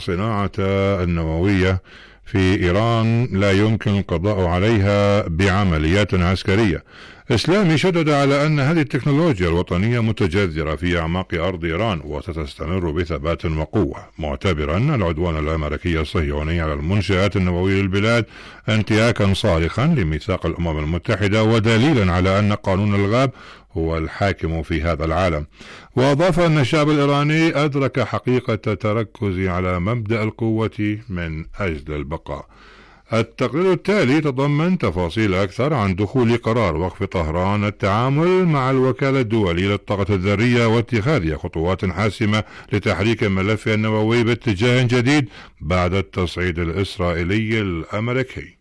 الصناعة النووية في إيران لا يمكن القضاء عليها بعمليات عسكرية. إسلامي شدد على أن هذه التكنولوجيا الوطنية متجذرة في أعماق أرض إيران وستستمر بثبات وقوة، معتبرا العدوان الأمريكي الصهيوني على المنشآت النووية للبلاد انتهاكا صارخا لميثاق الأمم المتحدة ودليلا على أن قانون الغاب هو الحاكم في هذا العالم. وأضاف أن الشعب الإيراني أدرك حقيقة التركز على مبدأ القوة من أجل البقاء. التقرير التالي يتضمن تفاصيل أكثر عن دخول قرار وقف طهران التعامل مع الوكالة الدولية للطاقة الذرية واتخاذ خطوات حاسمة لتحريك الملف النووي باتجاه جديد بعد التصعيد الإسرائيلي الأمريكي.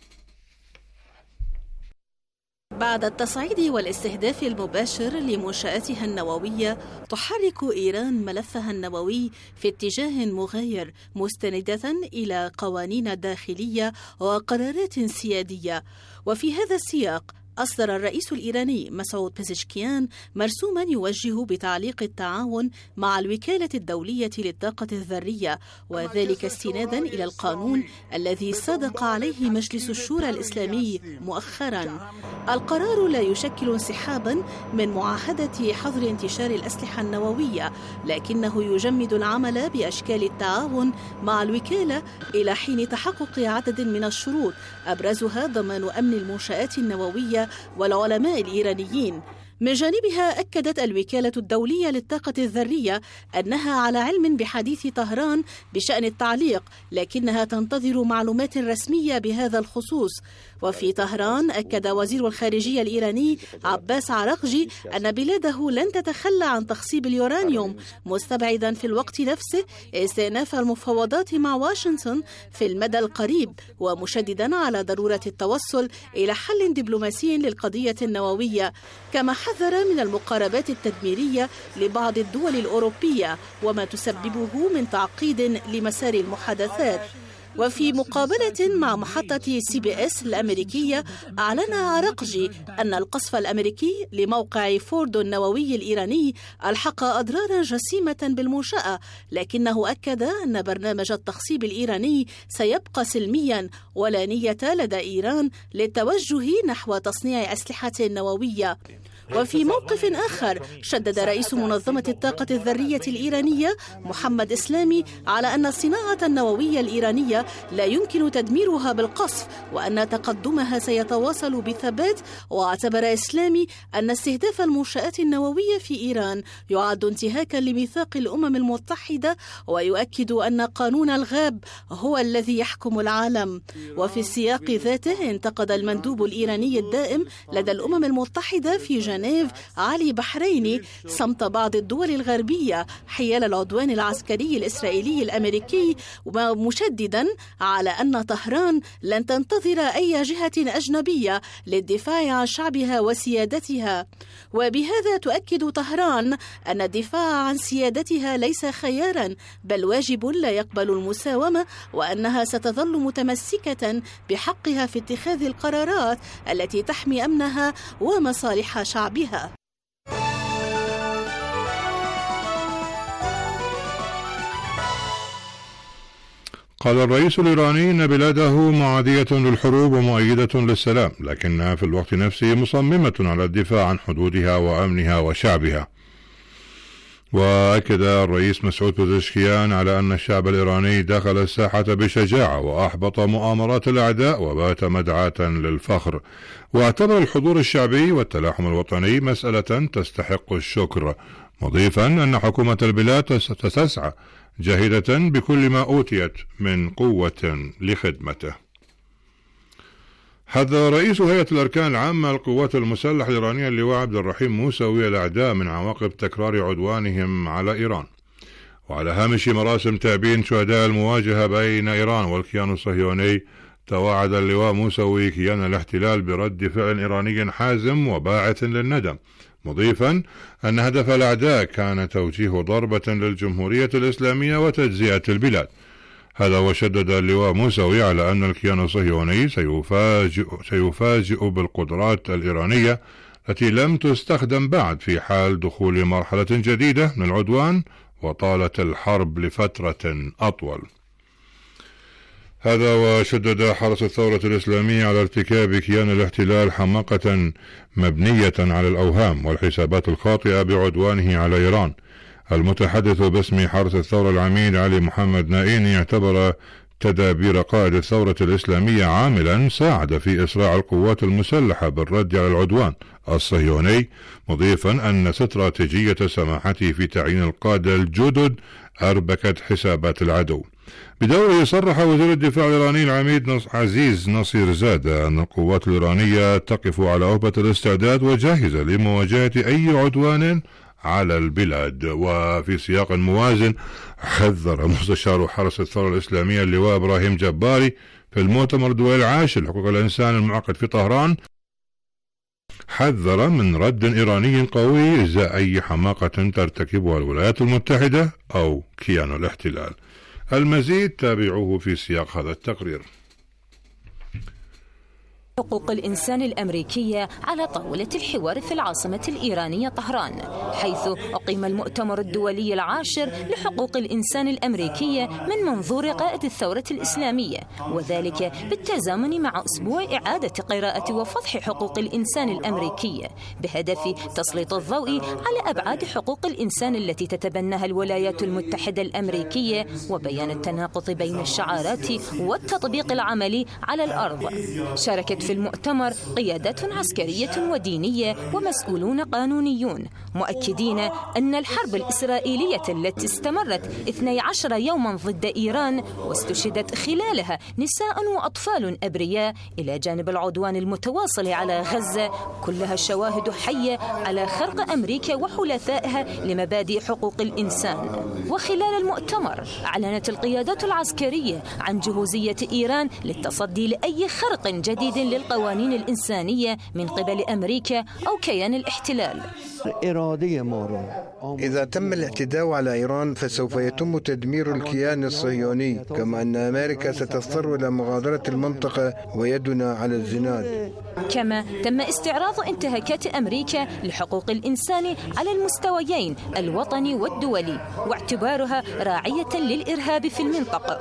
بعد التصعيد والاستهداف المباشر لمنشآتها النووية، تحرك إيران ملفها النووي في اتجاه مغاير، مستندة إلى قوانين داخلية وقرارات سيادية. وفي هذا السياق أصدر الرئيس الإيراني مسعود بيزشكيان مرسوما يوجه بتعليق التعاون مع الوكالة الدولية للطاقة الذرية، وذلك استنادا إلى القانون الذي صادق عليه مجلس الشورى الإسلامي مؤخرا. القرار لا يشكل انسحابا من معاهدة حظر انتشار الأسلحة النووية، لكنه يجمد العمل بأشكال التعاون مع الوكالة إلى حين تحقق عدد من الشروط، أبرزها ضمان أمن المنشآت النووية والعلماء الإيرانيين. من جانبها أكدت الوكالة الدولية للطاقة الذرية أنها على علم بحديث طهران بشأن التعليق، لكنها تنتظر معلومات رسمية بهذا الخصوص. وفي طهران أكد وزير الخارجية الإيراني عباس عراقجي أن بلاده لن تتخلى عن تخصيب اليورانيوم، مستبعدا في الوقت نفسه استئناف المفاوضات مع واشنطن في المدى القريب، ومشددا على ضرورة التوصل إلى حل دبلوماسي للقضية النووية. كما حذر من المقاربات التدميرية لبعض الدول الأوروبية وما تسببه من تعقيد لمسار المحادثات. وفي مقابلة مع محطة CBS الأمريكية، أعلن عراقجي أن القصف الأمريكي لموقع فوردو النووي الإيراني ألحق أضرارا جسيمة بالمنشأة، لكنه أكد أن برنامج التخصيب الإيراني سيبقى سلميا ولا نية لدى إيران للتوجه نحو تصنيع أسلحة نووية. وفي موقف آخر، شدد رئيس منظمة الطاقة الذرية الإيرانية محمد إسلامي على أن الصناعة النووية الإيرانية لا يمكن تدميرها بالقصف، وأن تقدمها سيتواصل بثبات. واعتبر إسلامي أن استهداف المنشآت النووية في إيران يعد انتهاكا لميثاق الأمم المتحدة، ويؤكد أن قانون الغاب هو الذي يحكم العالم. وفي السياق ذاته، انتقد المندوب الإيراني الدائم لدى الأمم المتحدة في جنيف علي بحريني صمت بعض الدول الغربية حيال العدوان العسكري الإسرائيلي الأمريكي، ومشددا على أن طهران لن تنتظر أي جهة أجنبية للدفاع عن شعبها وسيادتها. وبهذا تؤكد طهران أن الدفاع عن سيادتها ليس خيارا، بل واجب لا يقبل المساومة، وأنها ستظل متمسكة بحقها في اتخاذ القرارات التي تحمي أمنها ومصالح شعبها. قال الرئيس الإيراني إن بلاده معادية للحروب ومؤيدة للسلام، لكنها في الوقت نفسه مصممة على الدفاع عن حدودها وأمنها وشعبها. وأكد الرئيس مسعود بيزشكيان على أن الشعب الإيراني دخل الساحة بشجاعة وأحبط مؤامرات الأعداء وبات مدعاة للفخر، واعتبر الحضور الشعبي والتلاحم الوطني مسألة تستحق الشكر، مضيفا أن حكومة البلاد تسعى جاهدة بكل ما أوتيت من قوة لخدمته. حذر رئيس هيئة الأركان العامة للقوات المسلحة الإيرانية اللواء عبد الرحيم موسوي الأعداء من عواقب تكرار عدوانهم على إيران. وعلى هامش مراسم تأبين شهداء المواجهة بين إيران والكيان الصهيوني، توعد اللواء موسوي كيان الاحتلال برد فعل إيراني حازم وباعث للندم، مضيفا أن هدف الأعداء كان توجيه ضربة للجمهورية الإسلامية وتجزئة البلاد. هذا وشدد اللواء موسوي على أن الكيان الصهيوني سيفاجئ بالقدرات الإيرانية التي لم تستخدم بعد في حال دخول مرحلة جديدة من العدوان وطالت الحرب لفترة أطول. هذا وشدد حرس الثورة الإسلامية على ارتكاب كيان الاحتلال حماقة مبنية على الأوهام والحسابات الخاطئة بعدوانه على إيران. المتحدث باسم حرس الثورة العميد علي محمد نائيني اعتبر تدابير قائد الثورة الإسلامية عاملا ساعد في إسراع القوات المسلحة بالرد على العدوان الصهيوني، مضيفا أن استراتيجية سماحته في تعيين القادة الجدد أربكت حسابات العدو. بدوره صرح وزير الدفاع الإيراني العميد عزيز نصير زادة أن القوات الإيرانية تقف على أهبة الاستعداد وجاهزة لمواجهة أي عدوان على البلاد. وفي سياق موازن حذر مستشار حرس الثورة الإسلامية اللواء إبراهيم جباري في المؤتمر الدولي العاشر لحقوق الإنسان المعقد في طهران، حذر من رد إيراني قوي إزاء أي حماقة ترتكبها الولايات المتحدة أو كيان الاحتلال. المزيد تابعوه في سياق هذا التقرير. حقوق الإنسان الأمريكية على طاولة الحوار في العاصمة الإيرانية طهران، حيث أقيم المؤتمر الدولي العاشر لحقوق الإنسان الأمريكية من منظور قائد الثورة الإسلامية، وذلك بالتزامن مع أسبوع إعادة قراءة وفضح حقوق الإنسان الأمريكية بهدف تسليط الضوء على أبعاد حقوق الإنسان التي تتبناها الولايات المتحدة الأمريكية، وبيان التناقض بين الشعارات والتطبيق العملي على الأرض. شاركت في المؤتمر قيادات عسكرية ودينية ومسؤولون قانونيون، مؤكدين أن الحرب الإسرائيلية التي استمرت 12 يوما ضد إيران واستشهدت خلالها نساء وأطفال أبرياء إلى جانب العدوان المتواصل على غزة كلها شواهد حية على خرق أمريكا وحلفائها لمبادئ حقوق الإنسان. وخلال المؤتمر أعلنت القيادات العسكرية عن جهوزية إيران للتصدي لأي خرق جديد للقوانين الإنسانية من قبل أمريكا أو كيان الاحتلال. إذا تم الاعتداء على إيران فسوف يتم تدمير الكيان الصهيوني، كما أن أمريكا ستضطر إلى مغادرة المنطقة ويدنا على الزناد. كما تم استعراض انتهاكات أمريكا لحقوق الإنسان على المستويين الوطني والدولي، واعتبارها راعية للإرهاب في المنطقة.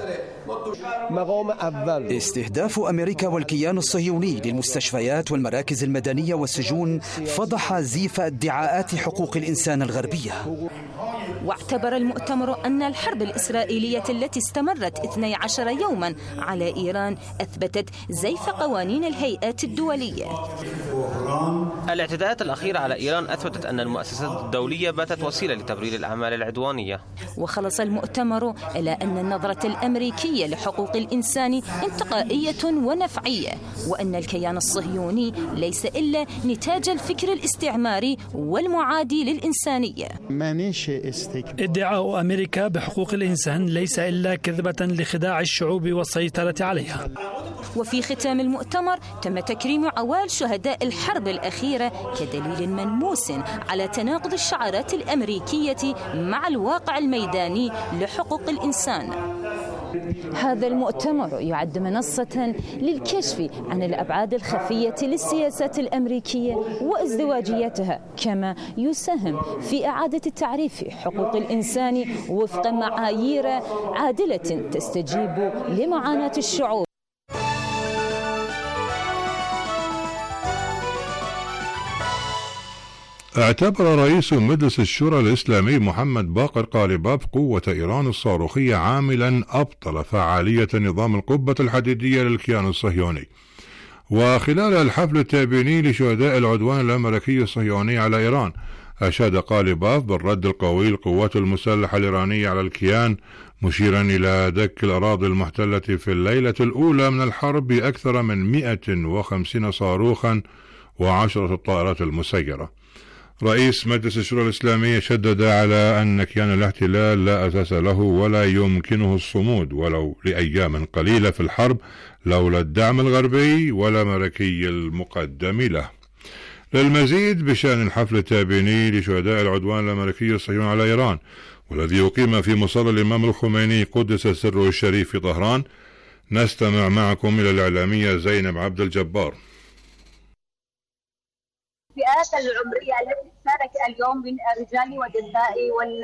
استهداف أمريكا والكيان الصهيوني للمستشفيات والمراكز المدنية والسجون فضح زيف ادعاءات حقوق الإنسان الغربية. واعتبر المؤتمر أن الحرب الإسرائيلية التي استمرت 12 يوما على إيران أثبتت زيف قوانين الهيئات الدولية. الاعتداءات الأخيرة على إيران أثبتت أن المؤسسات الدولية باتت وسيلة لتبرير الأعمال العدوانية. وخلص المؤتمر إلى أن النظرة الأمريكية لحقوق الإنسان انتقائية ونفعية، وأن الكيان الصهيوني ليس إلا نتاج الفكر الاستعماري والمعادي للإنسانية. ادعاء أمريكا بحقوق الإنسان ليس إلا كذبة لخداع الشعوب والسيطرة عليها. وفي ختام المؤتمر تم تكريم عوائل شهداء الحرب الأخيرة كدليل ملموس على تناقض الشعارات الأمريكية مع الواقع الميداني لحقوق الإنسان. هذا المؤتمر يعد منصة للكشف عن الأبعاد الخفية للسياسات الأمريكية وازدواجيتها، كما يساهم في إعادة تعريف حقوق الإنسان وفق معايير عادلة تستجيب لمعاناة الشعوب. اعتبر رئيس مجلس الشورى الإسلامي محمد باقر قالباف قوة إيران الصاروخية عاملا أبطل فعالية نظام القبة الحديدية للكيان الصهيوني. وخلال الحفل التابيني لشهداء العدوان الأمريكي الصهيوني على إيران، أشاد قالباف بالرد القوي للقوات المسلحة الإيرانية على الكيان، مشيرا إلى دك الأراضي المحتلة في الليلة الأولى من الحرب بأكثر من 150 صاروخا و10 الطائرات المسيرة. رئيس مجلس الشورى الإسلامي شدد على أن كيان الاحتلال لا أساس له ولا يمكنه الصمود ولو لأيام قليلة في الحرب لولا الدعم الغربي والأمريكي المقدم له. للمزيد بشأن الحفل التابيني لشهداء العدوان الأمريكي الصهيوني على إيران، والذي يقيم في مصلى الإمام الخميني قدس سره الشريف في طهران، نستمع معكم إلى الإعلامية زينب عبد الجبار. الفئات العمرية التي تشارك اليوم من الرجال والنساء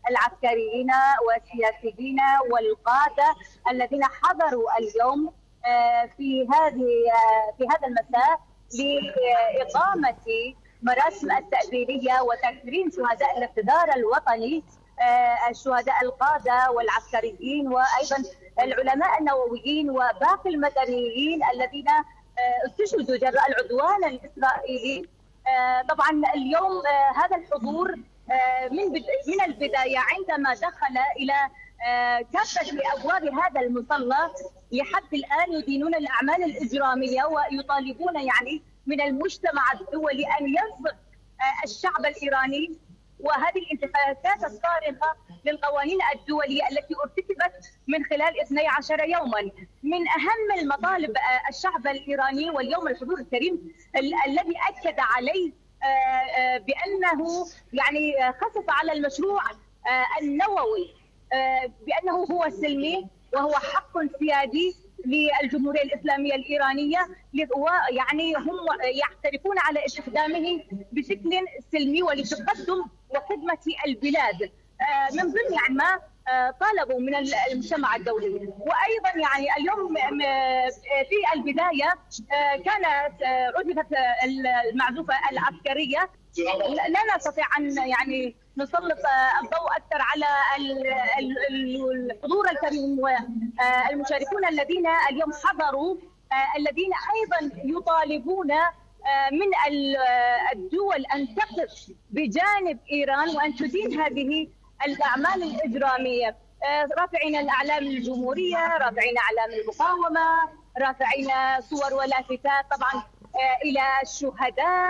العسكريين والسياسيين والقادة الذين حضروا اليوم في هذا المساء لإقامة مراسم التأبيرية وتكريم شهداء الاقتدار الوطني، الشهداء القادة والعسكريين وأيضا العلماء النوويين وباقي المدنيين الذين استشهدوا جراء العدوان الإسرائيلي. طبعا اليوم هذا الحضور من البداية عندما دخل إلى كافة أبواب هذا المصلى لحد الآن يدينون الأعمال الإجرامية ويطالبون يعني من المجتمع الدولي أن ينصف الشعب الإيراني، وهذه الانتهاكات الصارخة للقوانين الدولية التي ارتكبت من خلال 12 يوما. من أهم المطالب الشعب الإيراني واليوم الحضور الكريم الذي أكد عليه بأنه يعني خصص على المشروع النووي بأنه هو سلمي وهو حق سيادي للجمهورية الإسلامية الإيرانية، يعني هم يعترفون على استخدامه بشكل سلمي ولتقدم وخدمة البلاد من ضمن يعني ما طالبوا من المجتمع الدولي. وأيضا يعني اليوم في البداية كانت عزفت المعزوفة العسكرية. لا نستطيع أن يعني نسلط الضوء أكثر على الحضور الكريم والمشاركون الذين اليوم حضروا، الذين أيضا يطالبون من الدول أن تقف بجانب إيران وأن تدين هذه الأعمال الإجرامية، رافعين الأعلام الجمهورية، رافعين أعلام المقاومة، رافعين صور ولافتات طبعا إلى الشهداء.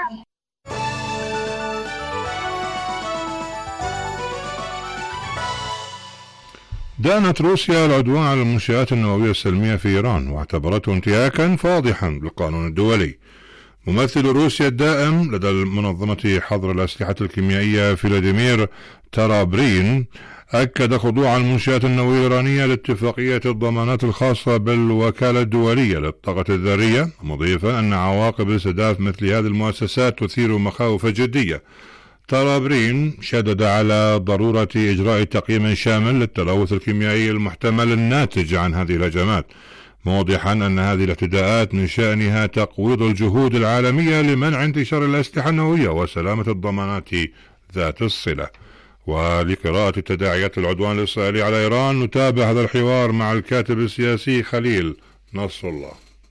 دانت روسيا العدوان على المنشآت النووية السلمية في إيران واعتبرته انتهاكا فاضحا بالقانون الدولي. ممثل روسيا الدائم لدى منظمة حظر الأسلحة الكيميائية فلاديمير تارابرين أكد خضوع المنشآت النووية الإيرانية لاتفاقية الضمانات الخاصة بالوكالة الدولية للطاقة الذرية، مضيفا أن عواقب استهداف مثل هذه المؤسسات تثير مخاوف جدية. تارابرين شدد على ضرورة إجراء تقييم شامل للتلوث الكيميائي المحتمل الناتج عن هذه الهجمات، موضحا أن هذه الاعتداءات من شأنها تقويض الجهود العالمية لمنع انتشار الأسلحة النووية وسلامة الضمانات ذات الصلة. ولقراءة تداعيات العدوان الإسرائيلي على إيران نتابع هذا الحوار مع الكاتب السياسي خليل نصر الله.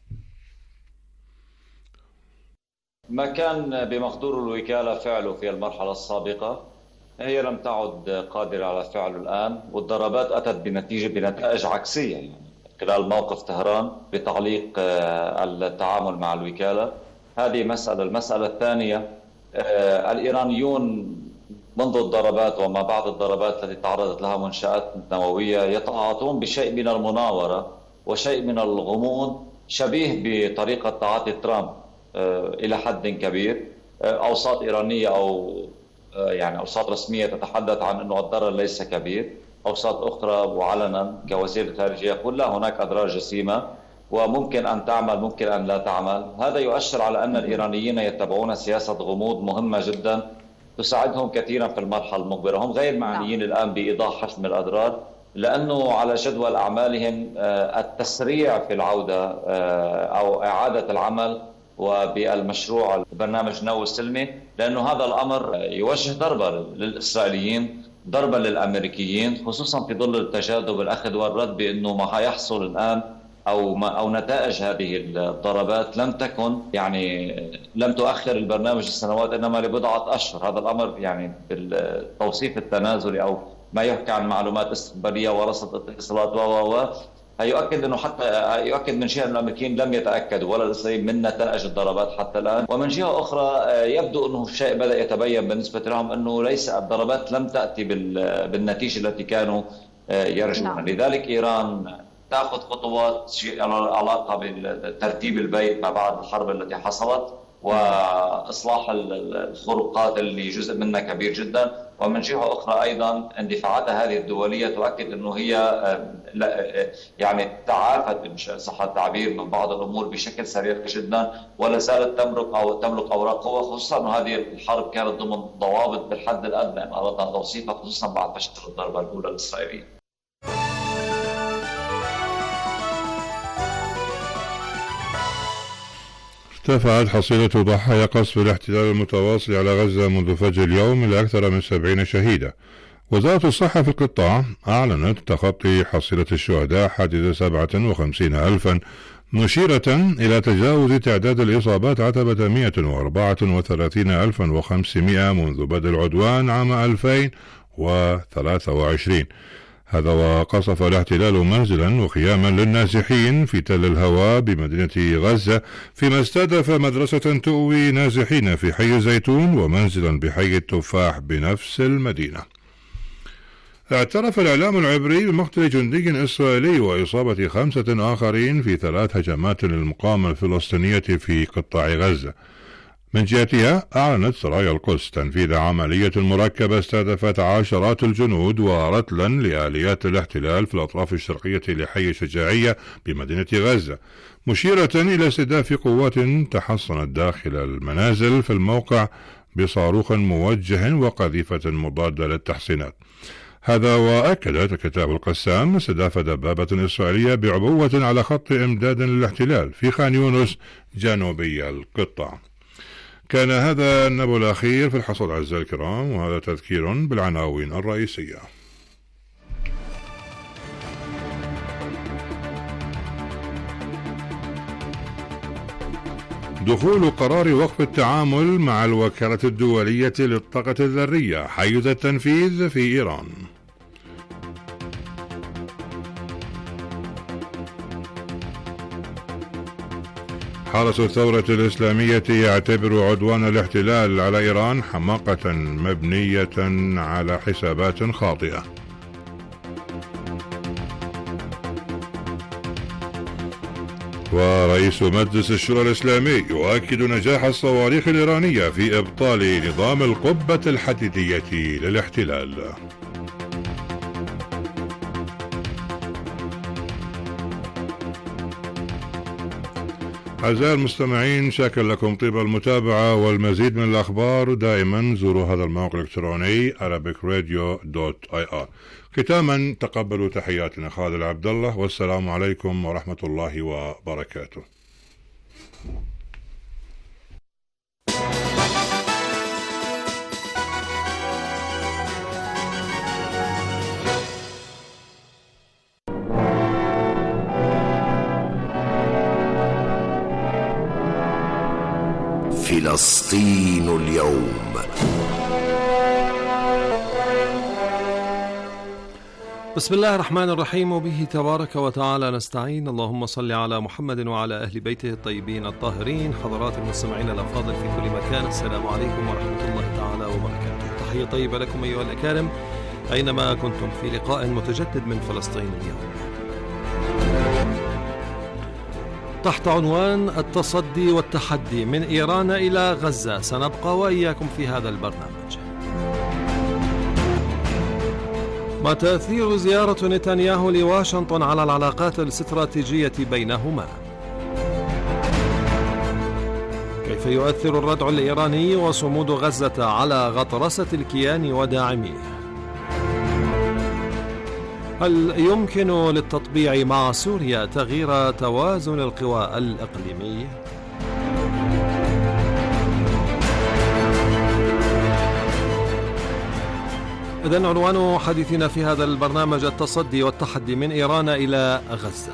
ما كان بمقدور الوكالة فعله في المرحلة السابقة هي لم تعد قادرة على فعله الآن، والضربات أتت بنتائج عكسية يعني خلال موقف طهران بتعليق التعامل مع الوكالة. هذه مسألة. المسألة الثانية، الإيرانيون منذ الضربات وما بعد الضربات التي تعرضت لها منشآت نووية يتعاطون بشيء من المناورة وشيء من الغموض شبيه بطريقة تعاطي ترامب إلى حد كبير. أوساط إيرانية أو يعني أوساط رسمية تتحدث عن أنه الضرر ليس كبير، أوساط أخرى وعلنا كوزير الخارجية يقول لا، هناك أضرار جسيمة وممكن أن تعمل ممكن أن لا تعمل. هذا يؤشر على أن الإيرانيين يتبعون سياسة غموض مهمة جدا تساعدهم كثيرا في المرحلة المقبلة. هم غير معنيين الآن بإيضاح حجم الأضرار، لأنه على جدول أعمالهم التسريع في العودة أو إعادة العمل وبالمشروع برنامج نووي السلمي، لأنه هذا الأمر يوجه ضربة للإسرائيليين، ضربة للأمريكيين، خصوصا في ظل التجاذب الأخذ والرد بأنه ما يحصل الآن أو نتائج هذه الضربات لم تكن يعني لم تؤخر البرنامج السنوات إنما لبضعة أشهر. هذا الأمر يعني بالتوصيف التنازلي أو ما يحكى عن معلومات استخبارية ورصد اتصالات يؤكد أنه حتى يؤكد من جهة الأمريكيين لم يتأكدوا ولا الإسرائيليين من نتائج الضربات حتى الآن، ومن جهة أخرى يبدو أنه الشيء بدأ يتبين بالنسبة لهم أنه ليس الضربات لم تأتي بالنتيجة التي كانوا يرجون. لذلك إيران تأخذ خطوات على علاقة بترتيب البيت ما بعد الحرب التي حصلت، وإصلاح الخروقات اللي جزء منها كبير جدا. ومن جهة أخرى أيضا اندفاعاتها هذه الدولية تؤكد أنه هي يعني تعافت إن صح التعبير من بعض الأمور بشكل سريع جدا، ولا زالت تملك أوراق قوة، خصوصا أن هذه الحرب كانت ضمن ضوابط بالحد الأدنى إن أردنا توصيفها، خصوصا بعد فشل الضربة الأولى الإسرائيلية. ارتفعت حصيلة ضحايا قصف الاحتلال المتواصل على غزة منذ فجر اليوم إلى أكثر من 70 شهيدا. وزارة الصحة في القطاع أعلنت تخطي حصيلة الشهداء حاجز 57,000، مشيرة إلى تجاوز تعداد الإصابات عتبة 134,500 منذ بدء العدوان عام 2023. هذا وقصف الاحتلال منزلا وخياما للنازحين في تل الهواء بمدينة غزة، فيما استهدف مدرسة تؤوي نازحين في حي الزيتون ومنزلا بحي التفاح بنفس المدينة. اعترف الإعلام العبري بمقتل جندي إسرائيلي وإصابة 5 آخرين في 3 هجمات للمقاومة الفلسطينية في قطاع غزة. من جهتها أعلنت سرايا القدس تنفيذ عملية مركبة استهدفت عشرات الجنود ورتلا لآليات الاحتلال في الأطراف الشرقية لحي شجاعية بمدينة غزة، مشيرة إلى استهداف قوات تحصنت داخل المنازل في الموقع بصاروخ موجه وقذيفة مضادة للتحصينات. هذا وأكدت كتاب القسام استهداف دبابة إسرائيلية بعبوة على خط إمداد للاحتلال في خان يونس جنوبي القطاع. كان هذا النبأ الأخير في الحصاد أعزائي الكرام، وهذا تذكير بالعناوين الرئيسية. دخول قرار وقف التعامل مع الوكالة الدولية للطاقة الذرية حيز التنفيذ في إيران. حرس الثورة الإسلامية يعتبر عدوان الاحتلال على إيران حماقة مبنية على حسابات خاطئة. ورئيس مجلس الشورى الإسلامي يؤكد نجاح الصواريخ الإيرانية في إبطال نظام القبة الحديدية للاحتلال. أعزائي المستمعين، شاكر لكم طيب المتابعة، والمزيد من الأخبار دائما زوروا هذا الموقع الإلكتروني arabicradio.ir. ختاما تقبلوا تحياتنا خالد العبد الله، والسلام عليكم ورحمة الله وبركاته. فلسطين اليوم. بسم الله الرحمن الرحيم، وبه تبارك وتعالى نستعين. اللهم صل على محمد وعلى أهل بيته الطيبين الطاهرين. حضرات المستمعين الأفاضل في كل مكان، السلام عليكم ورحمة الله تعالى وبركاته. تحية طيبة لكم أيها الأكارم أينما كنتم في لقاء متجدد من فلسطين اليوم تحت عنوان التصدي والتحدي من إيران إلى غزة. سنبقى وإياكم في هذا البرنامج. ما تأثير زيارة نتنياهو لواشنطن على العلاقات الاستراتيجية بينهما؟ كيف يؤثر الردع الإيراني وصمود غزة على غطرسة الكيان وداعميه؟ هل يمكن للتطبيع مع سوريا تغيير توازن القوى الإقليمي؟ إذن عنوان حديثنا في هذا البرنامج التصدي والتحدي من إيران إلى غزة.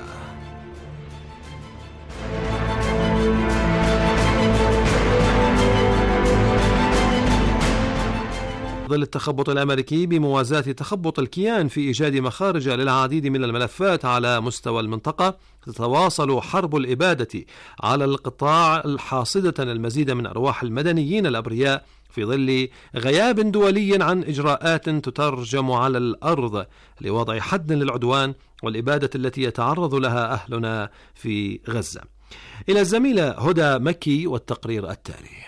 ظل التخبط الأمريكي بموازاة تخبط الكيان في إيجاد مخارج للعديد من الملفات على مستوى المنطقة، تتواصل حرب الإبادة على القطاع حاصدة المزيد من أرواح المدنيين الأبرياء في ظل غياب دولي عن إجراءات تترجم على الأرض لوضع حد للعدوان والإبادة التي يتعرض لها أهلنا في غزة. إلى الزميلة هدى مكي والتقرير التالي.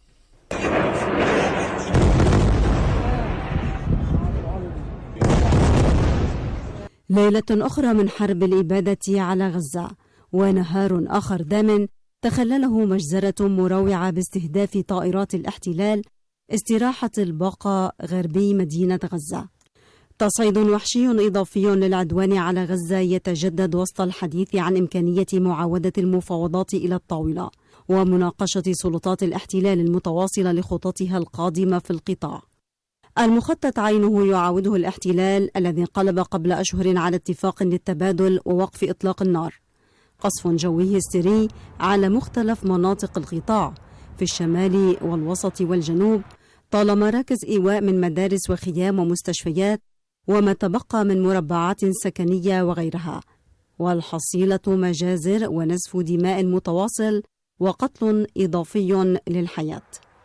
ليلة أخرى من حرب الإبادة على غزة، ونهار آخر دام تخلله مجزرة مروعة باستهداف طائرات الاحتلال استراحة البقاء غربي مدينة غزة. تصعيد وحشي إضافي للعدوان على غزة يتجدد وسط الحديث عن إمكانية معاودة المفاوضات إلى الطاولة ومناقشة سلطات الاحتلال المتواصلة لخططها القادمة في القطاع. المخطط عينه يعاوده الاحتلال الذي انقلب قبل أشهر على اتفاق للتبادل ووقف إطلاق النار. قصف جوي هستيري على مختلف مناطق القطاع في الشمال والوسط والجنوب، طال مراكز إيواء من مدارس وخيام ومستشفيات وما تبقى من مربعات سكنية وغيرها، والحصيلة مجازر ونزف دماء متواصل وقتل إضافي للحياة.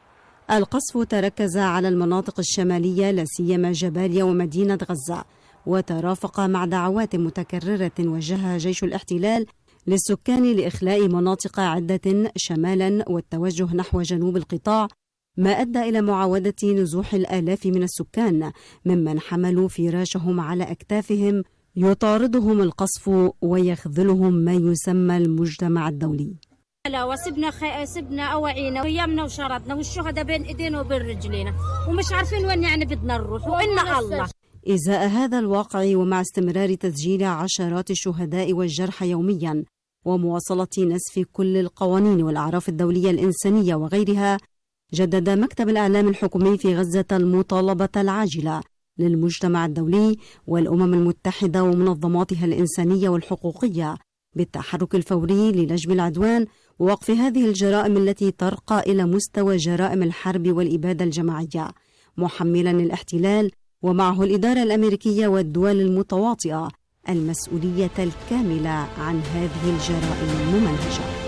القصف تركز على المناطق الشمالية لا سيما جباليا ومدينة غزة، وترافق مع دعوات متكررة وجهها جيش الاحتلال للسكان لإخلاء مناطق عدة شمالا والتوجه نحو جنوب القطاع، ما أدى إلى معاودة نزوح الآلاف من السكان ممن حملوا فراشهم على أكتافهم. يطاردهم القصف ويخذلهم ما يسمى المجتمع الدولي. لا وسبنا أواعينا ويامنا وشرطنا والشهداء بين إيدينا وبين رجلينا ومش عارفين وين يعني بدنا نروح وإن الله. إزاء هذا الواقع ومع استمرار تسجيل عشرات الشهداء والجرحى يوميا ومواصلة نسف كل القوانين والأعراف الدولية الإنسانية وغيرها، جدد مكتب الإعلام الحكومي في غزة المطالبة العاجلة للمجتمع الدولي والأمم المتحدة ومنظماتها الإنسانية والحقوقية بالتحرك الفوري للجم العدوان ووقف هذه الجرائم التي ترقى إلى مستوى جرائم الحرب والإبادة الجماعية، محملا الاحتلال ومعه الإدارة الأمريكية والدول المتواطئة المسؤولية الكاملة عن هذه الجرائم الممنهجة.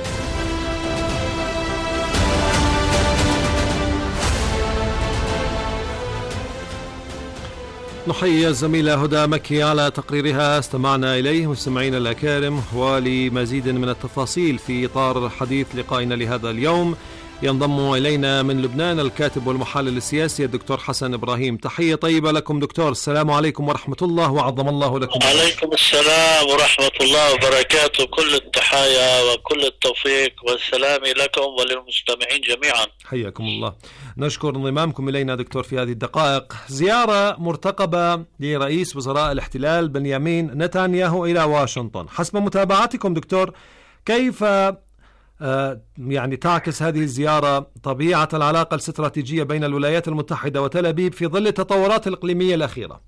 نحيي الزميلة هدى مكي على تقريرها استمعنا إليه. مستمعينا الأكارم، ولمزيد من التفاصيل في إطار حديث لقائنا لهذا اليوم ينضم إلينا من لبنان الكاتب والمحلل السياسي الدكتور حسن إبراهيم. تحية طيبة لكم دكتور، السلام عليكم ورحمة الله وعظم الله لكم. عليكم السلام ورحمة الله وبركاته، كل التحايا وكل التوفيق والسلام لكم وللمستمعين جميعا. حياكم الله. نشكر انضمامكم إلينا دكتور في هذه الدقائق. زيارة مرتقبة لرئيس وزراء الاحتلال بنيامين نتنياهو إلى واشنطن، حسب متابعتكم دكتور كيف يعني تعكس هذه الزيارة طبيعة العلاقة الاستراتيجية بين الولايات المتحدة وتل أبيب في ظل التطورات الإقليمية الأخيرة؟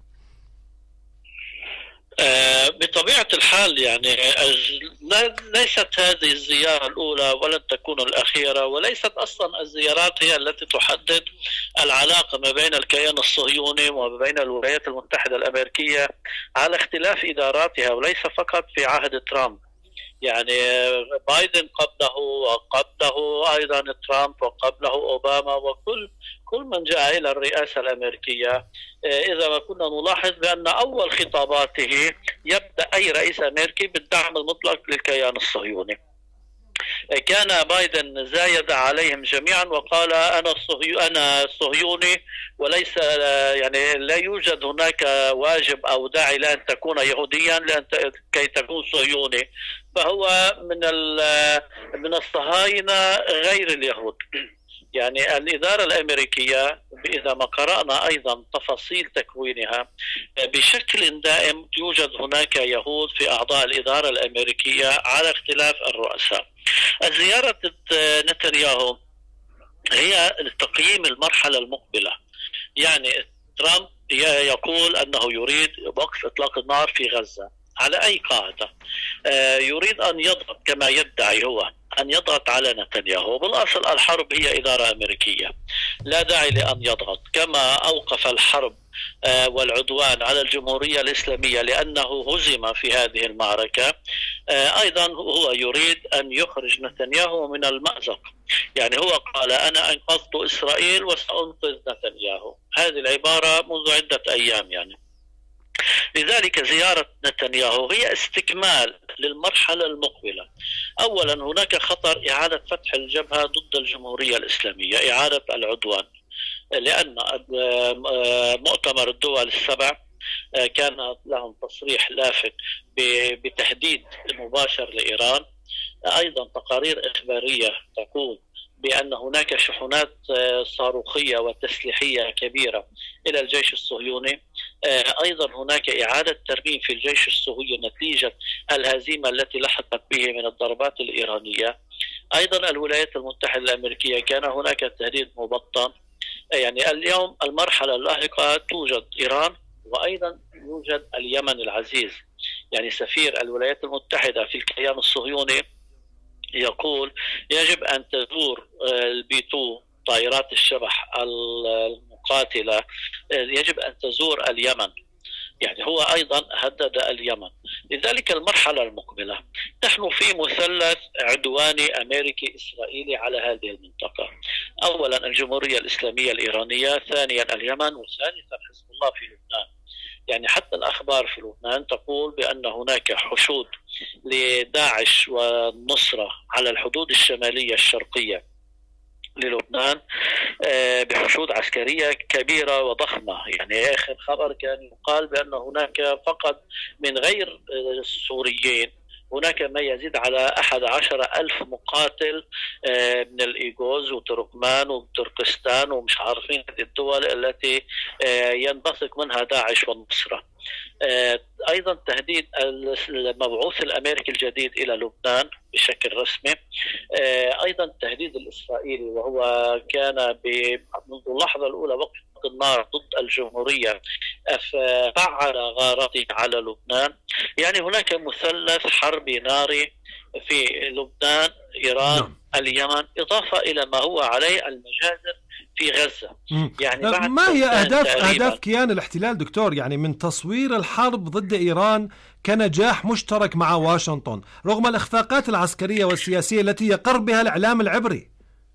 بطبيعة الحال يعني ليست هذه الزيارة الأولى ولن تكون الأخيرة، وليست أصلا الزيارات هي التي تحدد العلاقة ما بين الكيان الصهيوني وما بين الولايات المتحدة الأمريكية على اختلاف إداراتها، وليس فقط في عهد ترامب. يعني بايدن قبله وقبله أيضا ترامب وقبله أوباما وكل من جاء إلى الرئاسة الأمريكية، إذا ما كنا نلاحظ بأن أول خطاباته يبدأ أي رئيس أمريكي بالدعم المطلق للكيان الصهيوني. كان بايدن زايد عليهم جميعا وقال أنا صهيوني، وليس يعني لا يوجد هناك واجب أو داعي لأن تكون يهوديا كي تكون صهيوني، فهو من الصهاينة غير اليهود. يعني الإدارة الأمريكية إذا ما قرأنا أيضا تفاصيل تكوينها بشكل دائم يوجد هناك يهود في أعضاء الإدارة الأمريكية على اختلاف الرؤساء. الزيارة نتنياهو هي تقييم المرحلة المقبلة. يعني ترامب يقول أنه يريد وقف إطلاق النار في غزة على أي قاعدة، يريد أن يضغط كما يدعي هو أن يضغط على نتنياهو. بالأصل الحرب هي إدارة أمريكية، لا داعي لأن يضغط. كما أوقف الحرب والعدوان على الجمهورية الإسلامية لأنه هزم في هذه المعركة، أيضا هو يريد أن يخرج نتنياهو من المأزق. يعني هو قال أنا أنقذت إسرائيل وسأنقذ نتنياهو، هذه العبارة منذ عدة أيام. يعني لذلك زيارة نتنياهو هي استكمال للمرحلة المقبلة. أولا هناك خطر إعادة فتح الجبهة ضد الجمهورية الإسلامية، إعادة العدوان، لأن مؤتمر الدول السبع كان لهم تصريح لافت بتهديد مباشر لإيران. أيضا تقارير إخبارية تقول بأن هناك شحنات صاروخية وتسليحية كبيرة إلى الجيش الصهيوني. أيضا هناك إعادة ترميم في الجيش الصهيوني نتيجة الهزيمة التي لحقت به من الضربات الإيرانية. أيضا الولايات المتحدة الأمريكية كان هناك تهديد مبطن. يعني اليوم المرحلة اللاحقة توجد إيران وأيضا يوجد اليمن العزيز. يعني سفير الولايات المتحدة في الكيان الصهيوني يقول يجب أن تزور البي-2 طائرات الشبح المقاتلة، يجب أن تزور اليمن. يعني هو أيضا هدد اليمن. لذلك المرحلة المقبلة نحن في مثلث عدواني أمريكي إسرائيلي على هذه المنطقة. أولا الجمهورية الإسلامية الإيرانية، ثانيا اليمن، وثالثا حزب الله في لبنان. يعني حتى الأخبار في لبنان تقول بأن هناك حشود لداعش والنصرة على الحدود الشمالية الشرقية للبنان بحشود عسكرية كبيرة وضخمة. يعني آخر خبر كان يقال بأن هناك فقط من غير السوريين هناك ما يزيد على 11,000 مقاتل من الإيغوز وتركمان وتركستان ومش عارفين الدول التي ينبثق منها داعش والنصرة. أيضا تهديد المبعوث الأمريكي الجديد إلى لبنان بشكل رسمي. أيضا التهديد الإسرائيلي، وهو كان منذ اللحظة الأولى وقف النار ضد الجمهورية، فعل غارته على لبنان. يعني هناك مثلث حربي ناري في لبنان، إيران، اليمن، إضافة إلى ما هو عليه المجازر في غزة. يعني ما هي أهداف كيان الاحتلال دكتور؟ يعني من تصوير الحرب ضد إيران كنجاح مشترك مع واشنطن رغم الإخفاقات العسكرية والسياسية التي يقر بها الإعلام العبري.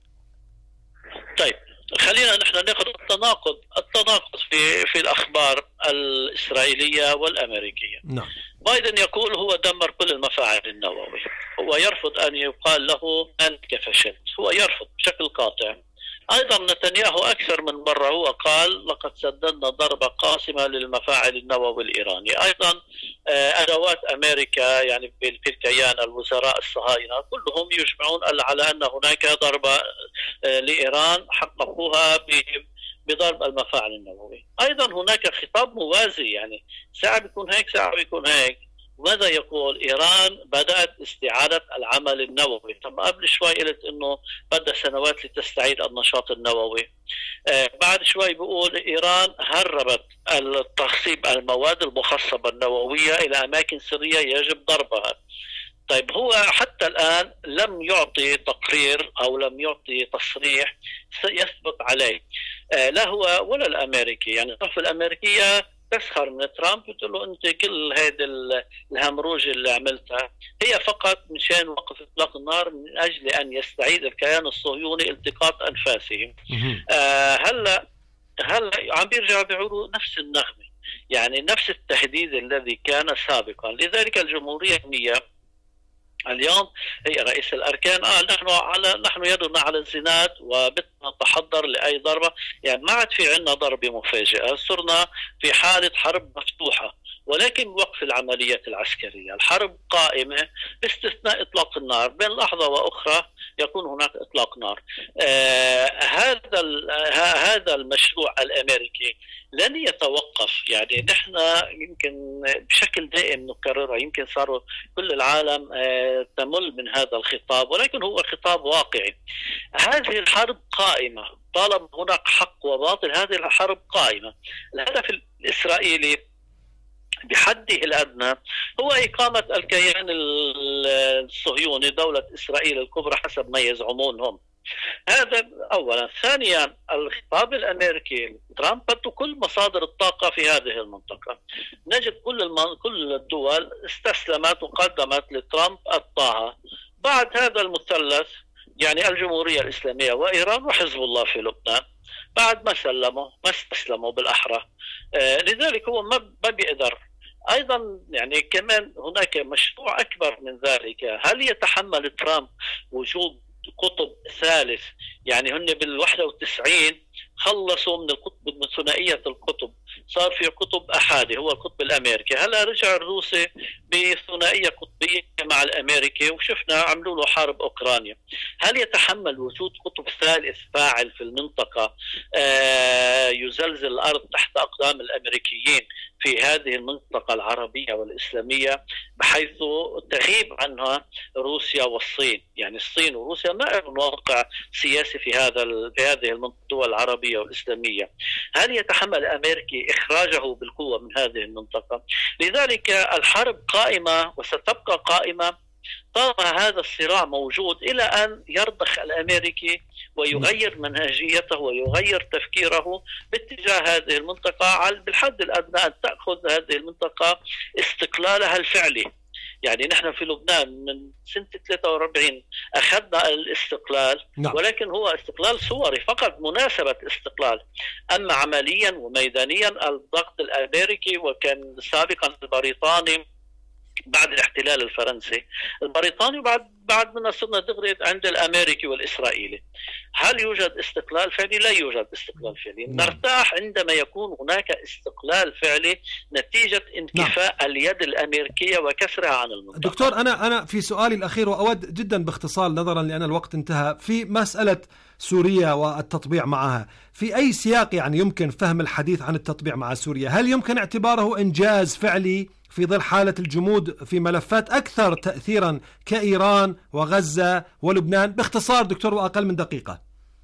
طيب خلينا نحن ناخذ التناقض في الأخبار الإسرائيلية والأمريكية. نعم. بايدن يقول هو دمر كل المفاعل النووية، هو يرفض أن يقال له أنت فشلت، هو يرفض بشكل قاطع. أيضا نتنياهو أكثر من مرة هو قال لقد سددنا ضربة قاسمة للمفاعل النووي الإيراني. أيضا أدوات أمريكا يعني في الكيان الوزراء الصهاينة كلهم يجمعون على أن هناك ضربة لإيران حققوها بضرب المفاعل النووي. أيضا هناك خطاب موازي، يعني ساعة بيكون هيك ساعة بيكون هيك. ماذا يقول؟ إيران بدأت استعادة العمل النووي. طب قبل شوي قلت إنه بدأ سنوات لتستعيد النشاط النووي. بعد شوي بيقول إيران هربت التخصيب المواد المخصبة النووية إلى أماكن سرية يجب ضربها. طيب هو حتى الآن لم يعطي تقرير أو لم يعطي تصريح يثبت عليه، لا هو ولا الأمريكي. يعني الصحف الأمريكية تسخر من ترامب، بتقول له أنت كل هذه الهمروج اللي عملتها هي فقط مشان وقف إطلاق النار من أجل أن يستعيد الكيان الصهيوني التقاط أنفاسهم. هلا عم بيرجعوا بيعودوا نفس النغمة، يعني نفس التهديد الذي كان سابقا. لذلك الجمهورية اليوم هي رئيس الأركان نحن يدنا على الزناد وبنتحضر لأي ضربة. يعني ما عاد في عنا ضربة مفاجئة، صرنا في حالة حرب مفتوحة ولكن وقف العمليات العسكرية. الحرب قائمة باستثناء إطلاق النار، بين لحظة وأخرى يكون هناك إطلاق نار. هذا المشروع الأمريكي لن يتوقف. يعني نحن يمكن بشكل دائم نكررها، يمكن صاروا كل العالم تمل من هذا الخطاب، ولكن هو خطاب واقعي. هذه الحرب قائمة طالما هناك حق وباطل، هذه الحرب قائمة. الهدف الإسرائيلي بحده الأدنى هو إقامة الكيان الصهيوني، دولة إسرائيل الكبرى حسب ما يزعمون هم. هذا أولا. ثانيا الخطاب الأمريكي ترامب بده كل مصادر الطاقة في هذه المنطقة. نجد كل الدول استسلمت وقدمت لترامب الطاعة. بعد هذا المثلث يعني الجمهورية الإسلامية وإيران وحزب الله في لبنان بعد ما استسلموا بالأحرى. لذلك هو ما بيقدر أيضا يعني كمان هناك مشروع أكبر من ذلك. هل يتحمل ترامب وجود قطب ثالث؟ يعني هن بال91 خلصوا من القطب، من ثنائية القطب، صار في قطب أحادي هو القطب الأمريكي. هلا رجع الروسي بثنائية قطبية مع الأمريكي، وشفنا عملوا له حرب أوكرانيا. هل يتحمل وجود قطب ثالث فاعل في المنطقة يزلزل الأرض تحت أقدام الأمريكيين في هذه المنطقة العربية والإسلامية، بحيث تغيب عنها روسيا والصين؟ يعني الصين وروسيا ما لهم واقع سياسي في هذه الدول العربية والإسلامية. هل يتحمل الأمريكي إخراجه بالقوة من هذه المنطقة؟ لذلك الحرب قائمة وستبقى قائمة طالما هذا الصراع موجود، إلى أن يرضخ الأمريكي ويغير منهجيته ويغير تفكيره باتجاه هذه المنطقة، بالحد الأدنى أن تأخذ هذه المنطقة استقلالها الفعلي. يعني نحن في لبنان من سنة 43 أخذنا الاستقلال، ولكن هو استقلال صوري فقط، مناسبة استقلال. أما عمليا وميدانيا الضغط الأمريكي، وكان سابقا البريطاني بعد الاحتلال الفرنسي، البريطاني بعد من صرنا دغري عند الأمريكي والإسرائيلي. هل يوجد استقلال فعلي؟ لا يوجد استقلال فعلي. نرتاح عندما يكون هناك استقلال فعلي نتيجة انكفاء اليد الأمريكية وكسرها عن المنطقة. دكتور، أنا في سؤالي الأخير، وأود جدا باختصار نظرا لأن الوقت انتهى، في مسألة سوريا والتطبيع معها، في أي سياق يعني يمكن فهم الحديث عن التطبيع مع سوريا؟ هل يمكن اعتباره إنجاز فعلي في ظل حالة الجمود في ملفات أكثر تأثيرا كإيران وغزة ولبنان؟ باختصار دكتور وأقل من دقيقة.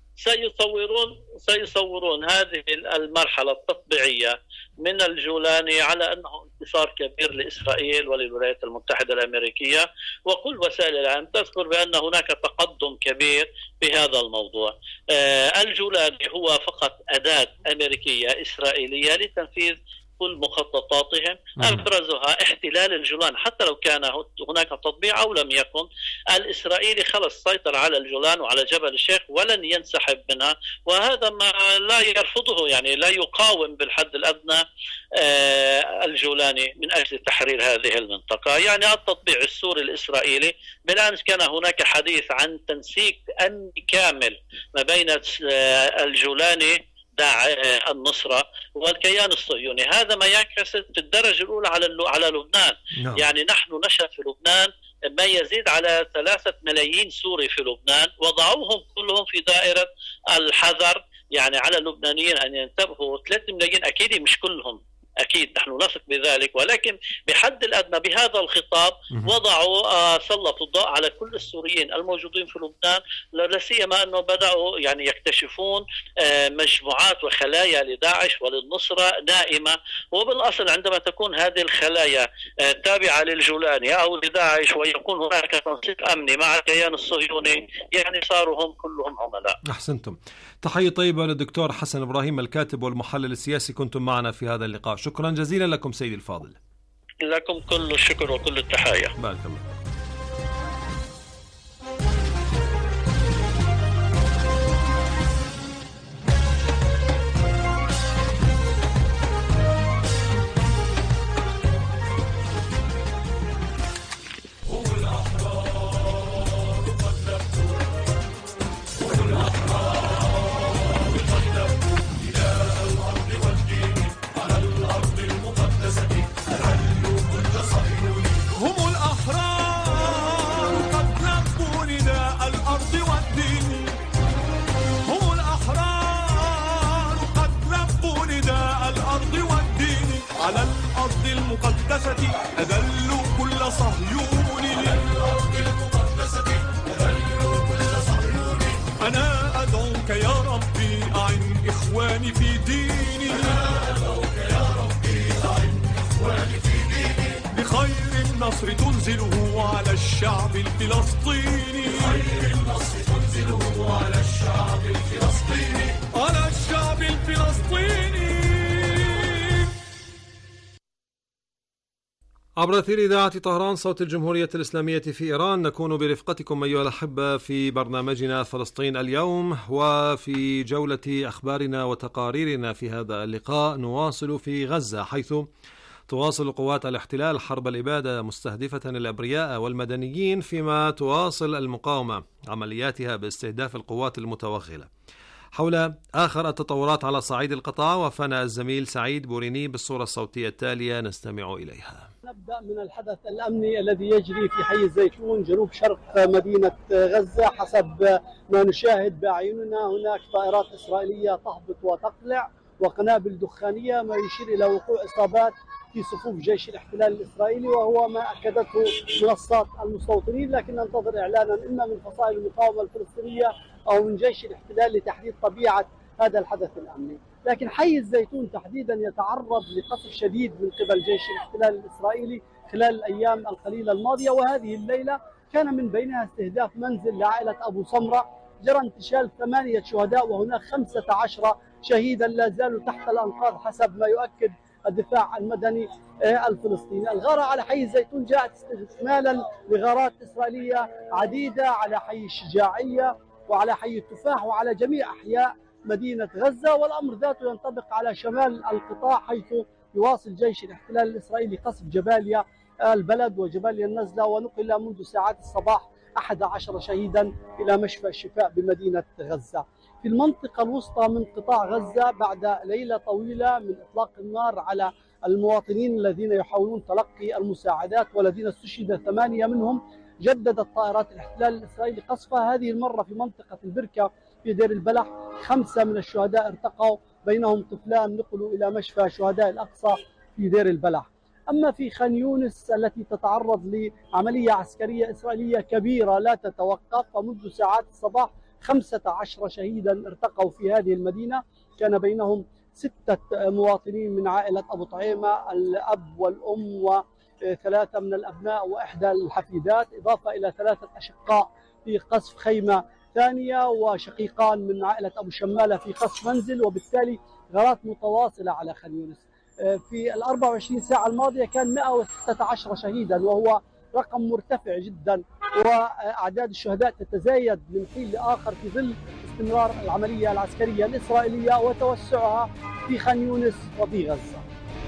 سيصورون هذه المرحلة التطبيعية من الجولاني على أنه انتصار كبير لإسرائيل وللولايات المتحدة الأمريكية، وكل وسائل الإعلام تذكر بأن هناك تقدم كبير في هذا الموضوع. الجولاني هو فقط أداة أمريكية إسرائيلية لتنفيذ كل مخططاتهم، أبرزها احتلال الجولان. حتى لو كان هناك تطبيع أو لم يكن، الإسرائيلي خلص سيطر على الجولان وعلى جبل الشيخ ولن ينسحب منها، وهذا ما لا يرفضه، يعني لا يقاوم بالحد الأدنى الجولاني من أجل تحرير هذه المنطقة. يعني التطبيع السوري الإسرائيلي، بالأمس كان هناك حديث عن تنسيق أمني كامل ما بين الجولاني النصرة والكيان الصهيوني. هذا ما يعكس في الدرجة الأولى على لبنان. يعني نحن نشهد في لبنان ما يزيد على 3 ملايين سوري في لبنان، وضعوهم كلهم في دائرة الحذر. يعني على اللبنانيين أن ينتبهوا، 3 ملايين أكيد مش كلهم، أكيد نحن نثق بذلك، ولكن بحد الأدنى بهذا الخطاب وضعوا سلطوا الضوء على كل السوريين الموجودين في لبنان، لا سيما أنه بدأوا يعني يكتشفون مجموعات وخلايا لداعش وللنصرة نائمة. وبالأصل عندما تكون هذه الخلايا تابعة للجولاني أو لداعش ويكون هناك تنسيق أمني مع الكيان الصهيوني، يعني صاروا هم كلهم عملاء. أحسنتم. تحية طيبة للدكتور حسن إبراهيم الكاتب والمحلل السياسي، كنتم معنا في هذا اللقاء. شكرا جزيلا لكم سيدي الفاضل. لكم كل الشكر وكل التحية. بارك الله. على الأرض المقدسة أذلوا كل صهيوني. أنا أدعوك يا ربي أعن إخواني في ديني. بخير النصر تنزله على الشعب الفلسطيني. على الشعب الفلسطيني. عبر أثير إذاعة طهران صوت الجمهورية الإسلامية في إيران، نكون برفقتكم أيها الأحبة في برنامجنا فلسطين اليوم، وفي جولة أخبارنا وتقاريرنا في هذا اللقاء نواصل في غزة، حيث تواصل قوات الاحتلال حرب الإبادة مستهدفة الأبرياء والمدنيين، فيما تواصل المقاومة عملياتها باستهداف القوات المتوغلة. حول آخر التطورات على صعيد القطاع وفانا الزميل سعيد بوريني بالصورة الصوتية التالية نستمع إليها. نبدأ من الحدث الأمني الذي يجري في حي الزيتون جنوب شرق مدينة غزة. حسب ما نشاهد بأعيننا هناك طائرات إسرائيلية تهبط وتقلع وقنابل دخانية، ما يشير إلى وقوع إصابات في صفوف جيش الاحتلال الإسرائيلي، وهو ما أكدته منصات المستوطنين. لكن ننتظر إعلانا إما من فصائل المقاومة الفلسطينية أو من جيش الاحتلال لتحديد طبيعة هذا الحدث الأمني. لكن حي الزيتون تحديدا يتعرض لقصف شديد من قبل جيش الاحتلال الإسرائيلي خلال الأيام القليلة الماضية، وهذه الليلة كان من بينها استهداف منزل لعائلة أبو سمرة، جرى انتشال 8 شهداء وهناك 15 شهيدا لا زالوا تحت الأنقاض حسب ما يؤكد الدفاع المدني الفلسطيني. الغارة على حي الزيتون جاءت استكمالا لغارات إسرائيلية عديدة على حي الشجاعية وعلى حي التفاح وعلى جميع أحياء مدينة غزة، والأمر ذاته ينطبق على شمال القطاع، حيث يواصل جيش الاحتلال الإسرائيلي قصف جباليا البلد وجباليا النزلة، ونقل منذ ساعات الصباح 11 شهيدا إلى مشفى الشفاء بمدينة غزة. في المنطقة الوسطى من قطاع غزة بعد ليلة طويلة من إطلاق النار على المواطنين الذين يحاولون تلقي المساعدات والذين استشهد 8 منهم، جددت طائرات الاحتلال الإسرائيلي قصفها، هذه المرة في منطقة البركة في دير البلح. 5 من الشهداء ارتقوا، بينهم طفلان نقلوا إلى مشفى شهداء الأقصى في دير البلح. أما في خان يونس التي تتعرض لعملية عسكرية إسرائيلية كبيرة لا تتوقف، فمنذ ساعات الصباح 15 شهيدا ارتقوا في هذه المدينة، كان بينهم 6 مواطنين من عائلة أبو طعيمة، الأب والأم و3 من الأبناء وإحدى الحفيدات، إضافة إلى 3 أشقاء في قصف خيمة ثانية وشقيقان من عائلة أبو شمالة في قصف منزل، وبالتالي غارات متواصلة على خان يونس. في 24 ساعة الماضية كان 116 شهيدا، وهو رقم مرتفع جدا، وأعداد الشهداء تتزايد من حين لآخر في ظل استمرار العملية العسكرية الإسرائيلية وتوسعها في خان يونس وفي غزة.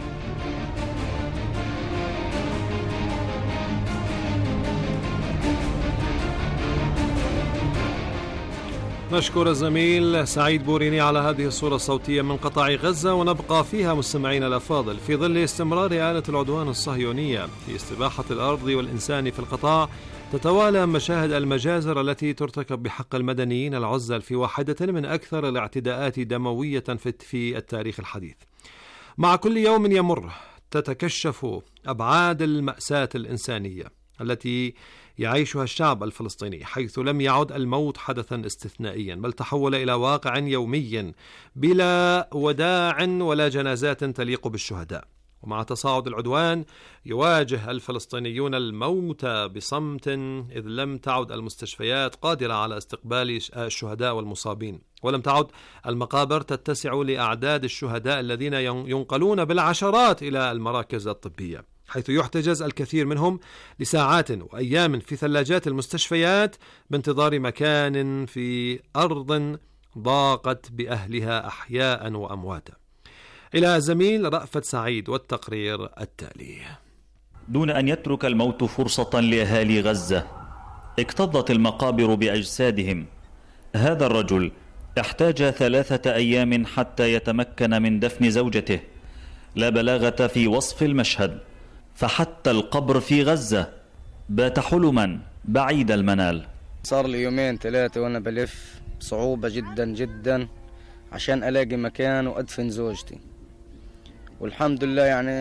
نشكر الزميل سعيد بوريني على هذه الصورة الصوتية من قطاع غزة، ونبقى فيها مستمعينا الأفاضل في ظل استمرار آلة العدوان الصهيونية في استباحة الأرض والإنسان في القطاع. تتوالى مشاهد المجازر التي ترتكب بحق المدنيين العزل في واحدة من أكثر الاعتداءات دموية في التاريخ الحديث. مع كل يوم يمر تتكشف أبعاد المأساة الإنسانية التي يعيشها الشعب الفلسطيني، حيث لم يعد الموت حدثا استثنائيا، بل تحول إلى واقع يومي بلا وداع ولا جنازات تليق بالشهداء. ومع تصاعد العدوان يواجه الفلسطينيون الموت بصمت، إذ لم تعد المستشفيات قادرة على استقبال الشهداء والمصابين، ولم تعد المقابر تتسع لأعداد الشهداء الذين ينقلون بالعشرات إلى المراكز الطبية، حيث يحتجز الكثير منهم لساعات وأيام في ثلاجات المستشفيات بانتظار مكان في أرض ضاقت بأهلها أحياء وأمواتا. إلى زميل رأفت سعيد والتقرير التالي. دون أن يترك الموت فرصة لأهالي غزة، اكتظت المقابر بأجسادهم. هذا الرجل احتاج 3 أيام حتى يتمكن من دفن زوجته. لا بلاغة في وصف المشهد، فحتى القبر في غزة بات حلما بعيد المنال. صار لي 2-3 وأنا بلف صعوبة جدا جدا عشان ألاقي مكان وأدفن زوجتي، والحمد لله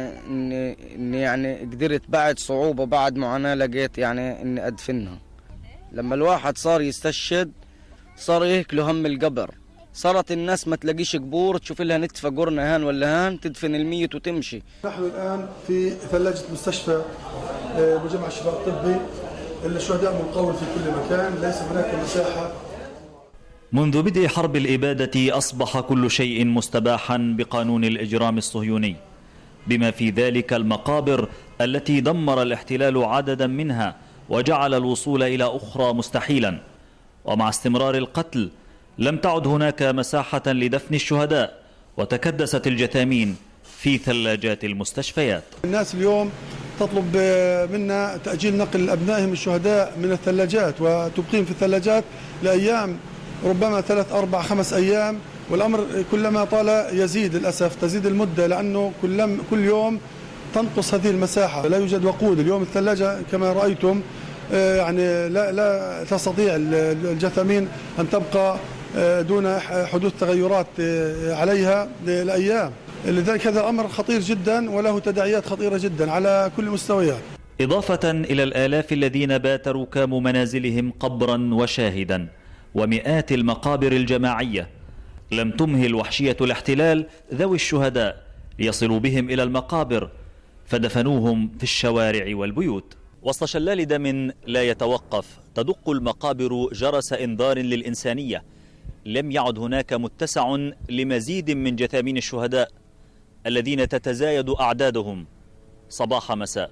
إني قدرت بعد صعوبة وبعد معاناة لقيت إني أدفنها. لما الواحد صار يستشهد صار يهكله هم القبر، صارت الناس ما تلاقيش قبور، تشوف لها نتفة قرنة هان ولا هان، تدفن الميت وتمشي. نحن الآن في ثلاجة مستشفى مجمع الشفاء الطبي، الشهداء منقول في كل مكان، ليس هناك مساحة. منذ بدء حرب الإبادة أصبح كل شيء مستباحا بقانون الإجرام الصهيوني، بما في ذلك المقابر التي دمر الاحتلال عددا منها وجعل الوصول إلى أخرى مستحيلا. ومع استمرار القتل لم تعد هناك مساحة لدفن الشهداء، وتكدست الجثامين في ثلاجات المستشفيات. الناس اليوم تطلب منا تأجيل نقل أبنائهم الشهداء من الثلاجات وتبقيهم في الثلاجات لأيام، ربما 3 4 5 أيام، والأمر كلما طال يزيد للأسف، تزيد المدة، لأنه كل يوم تنقص هذه المساحة، لا يوجد وقود. اليوم الثلاجة كما رأيتم يعني لا تستطيع الجثامين أن تبقى دون حدوث تغيرات عليها لأيام. لذلك هذا الأمر خطير جدا وله تداعيات خطيرة جدا على كل المستويات. إضافة إلى الآلاف الذين بات ركام منازلهم قبرا وشاهدا ومئات المقابر الجماعية، لم تمهل وحشية الاحتلال ذوي الشهداء ليصلوا بهم إلى المقابر، فدفنوهم في الشوارع والبيوت. وسط شلال دم لا يتوقف تدق المقابر جرس إنذار للإنسانية. لم يعد هناك متسع لمزيد من جثامين الشهداء الذين تتزايد أعدادهم صباح مساء.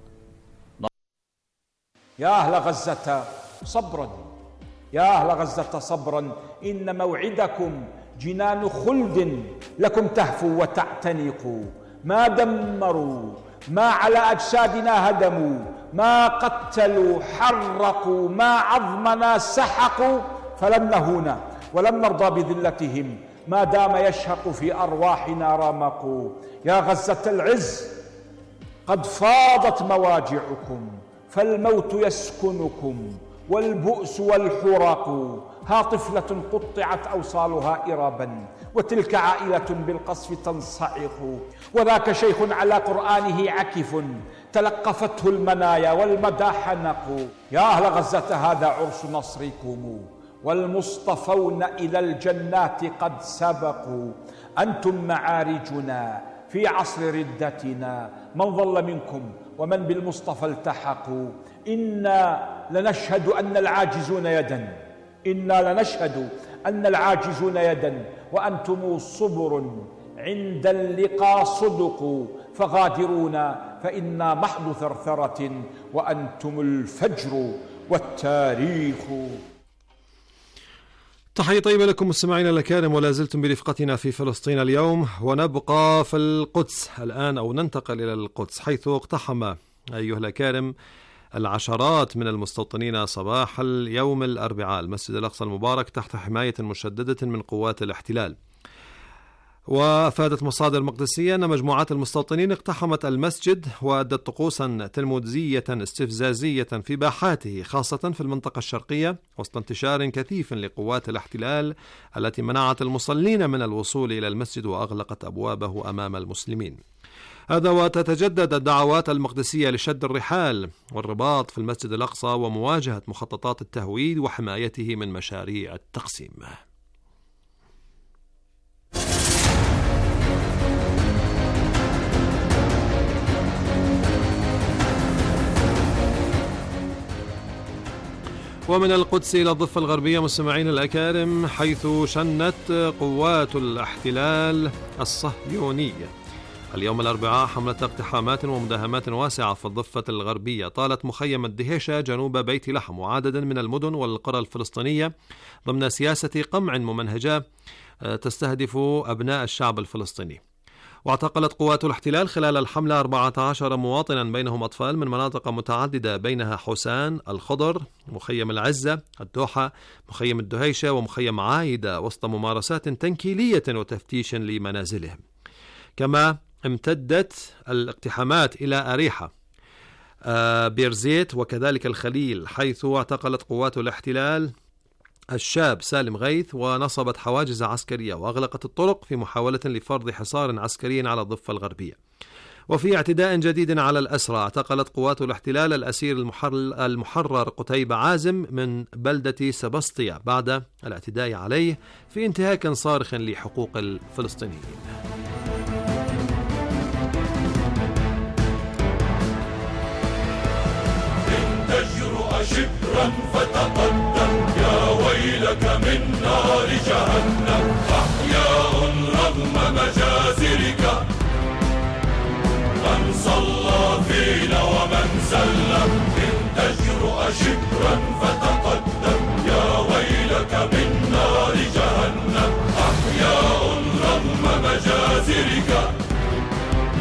يا أهل غزة صبرا، يا أهل غزة صبرا، إن موعدكم جنان خلد لكم تهفوا وتعتنقوا. ما دمروا، ما على أجسادنا هدموا، ما قتلوا حرقوا، ما عظمنا سحقوا، فلن نهون ولن نرضى بذلتهم ما دام يشهق في أرواحنا رمقوا. يا غزة العز قد فاضت مواجعكم، فالموت يسكنكم والبؤس والحرق. ها طفلة قطعت أوصالها إرابا، وتلك عائلة بالقصف تنصعق، وذاك شيخ على قرآنه عكف تلقفته المنايا والمدى حنق. يا أهل غزة هذا عرس نصركم، والمصطفون إلى الجنات قد سبقوا. أنتم معارجنا في عصر ردتنا، من ظل منكم ومن بالمصطفى التحقوا. إنا لنشهد أن العاجزون يدا، إنا لنشهد أن العاجزون يدا، وأنتم صبر عند اللقاء صدق. فغادرونا فإنا محض ثرثرة، وأنتم الفجر والتاريخ. تحية طيبة لكم مستمعينا الكرام، ولا زلتم برفقتنا في فلسطين اليوم، ونبقى في القدس الآن، أو ننتقل إلى القدس، حيث اقتحم أيها الأكارم العشرات من المستوطنين صباح اليوم الأربعاء المسجد الأقصى المبارك تحت حماية مشددة من قوات الاحتلال. وأفادت مصادر مقدسية أن مجموعات المستوطنين اقتحمت المسجد وأدت طقوسا تلمودية استفزازية في باحاته، خاصة في المنطقة الشرقية، وسط انتشار كثيف لقوات الاحتلال التي منعت المصلين من الوصول إلى المسجد وأغلقت أبوابه أمام المسلمين. هذا وتتجدد الدعوات المقدسية لشد الرحال والرباط في المسجد الأقصى ومواجهة مخططات التهويد وحمايته من مشاريع التقسيم. ومن القدس إلى الضفة الغربية مستمعين الأكارم، حيث شنت قوات الاحتلال الصهيونية اليوم الأربعاء حملة اقتحامات ومداهمات واسعة في الضفة الغربية طالت مخيم الدهيشة جنوب بيت لحم وعددا من المدن والقرى الفلسطينية ضمن سياسة قمع ممنهجة تستهدف أبناء الشعب الفلسطيني. واعتقلت قوات الاحتلال خلال الحملة 14 مواطنا بينهم أطفال من مناطق متعددة بينها حسان، الخضر، مخيم العزة، الدوحة، مخيم الدهيشة ومخيم عايدة، وسط ممارسات تنكيلية وتفتيش لمنازلهم. كما امتدت الاقتحامات إلى أريحة، بيرزيت وكذلك الخليل، حيث اعتقلت قوات الاحتلال الشاب سالم غيث ونصبت حواجز عسكرية وأغلقت الطرق في محاولة لفرض حصار عسكري على الضفة الغربية. وفي اعتداء جديد على الأسرى اعتقلت قوات الاحتلال الأسير المحرر قتيبة عازم من بلدة سبسطية بعد الاعتداء عليه في انتهاك صارخ لحقوق الفلسطينيين. شبرا فتقدم، يا ويلك من نار جهنم، أحياء رغم مجازرك، من صلى فينا ومن سلم، إن تجرؤ شبرا فتقدم، يا ويلك من نار جهنم، أحياء رغم مجازرك.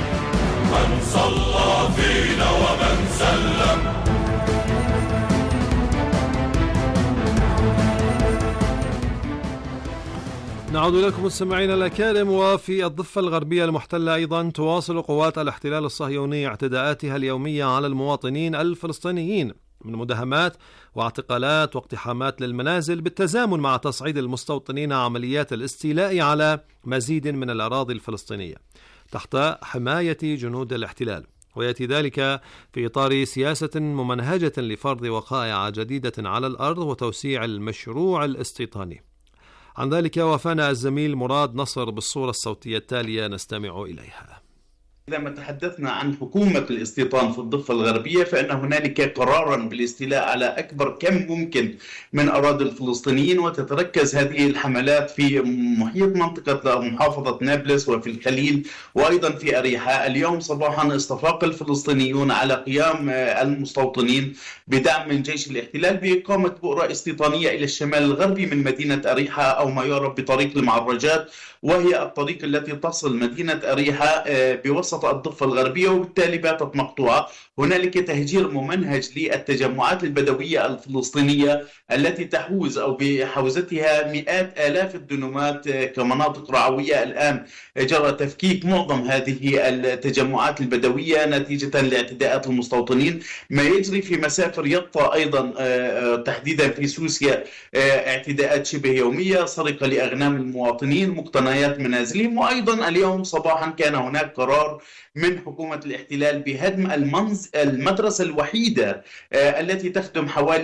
نعود إليكم مستمعينا الأكارم. وفي الضفة الغربية المحتلة أيضا تواصل قوات الاحتلال الصهيوني اعتداءاتها اليومية على المواطنين الفلسطينيين من مداهمات واعتقالات واقتحامات للمنازل، بالتزامن مع تصعيد المستوطنين عمليات الاستيلاء على مزيد من الأراضي الفلسطينية تحت حماية جنود الاحتلال. ويأتي ذلك في إطار سياسة ممنهجة لفرض وقائع جديدة على الأرض وتوسيع المشروع الاستيطاني. عن ذلك وافانا الزميل مراد نصر بالصورة الصوتية التالية نستمع إليها. لما تحدثنا عن حكومة الاستيطان في الضفة الغربية فإن هنالك قرارا بالاستيلاء على أكبر كم ممكن من أراضي الفلسطينيين، وتتركز هذه الحملات في محيط منطقة محافظة نابلس وفي الخليل وأيضا في أريحا. اليوم صباحا استفاق الفلسطينيون على قيام المستوطنين بدعم من جيش الاحتلال بإقامة بؤرة استيطانية إلى الشمال الغربي من مدينة أريحا أو ما يعرف بطريق المعرجات، وهي الطريق التي تصل مدينة أريحا بوسط الضفة الغربية، وبالتالي باتت مقطوعة. هنالك تهجير ممنهج للتجمعات البدوية الفلسطينية التي تحوز أو بحوزتها مئات آلاف الدنومات كمناطق رعوية. الآن جرى تفكيك معظم هذه التجمعات البدوية نتيجة لاعتداءات المستوطنين. ما يجري في مسافر يطا أيضا تحديدا في سوسيا اعتداءات شبه يومية، سرقة لأغنام المواطنين، مقتنيات منازلهم. وأيضا اليوم صباحا كان هناك قرار من حكومة الاحتلال بهدم المدرسة الوحيدة التي تخدم حوالي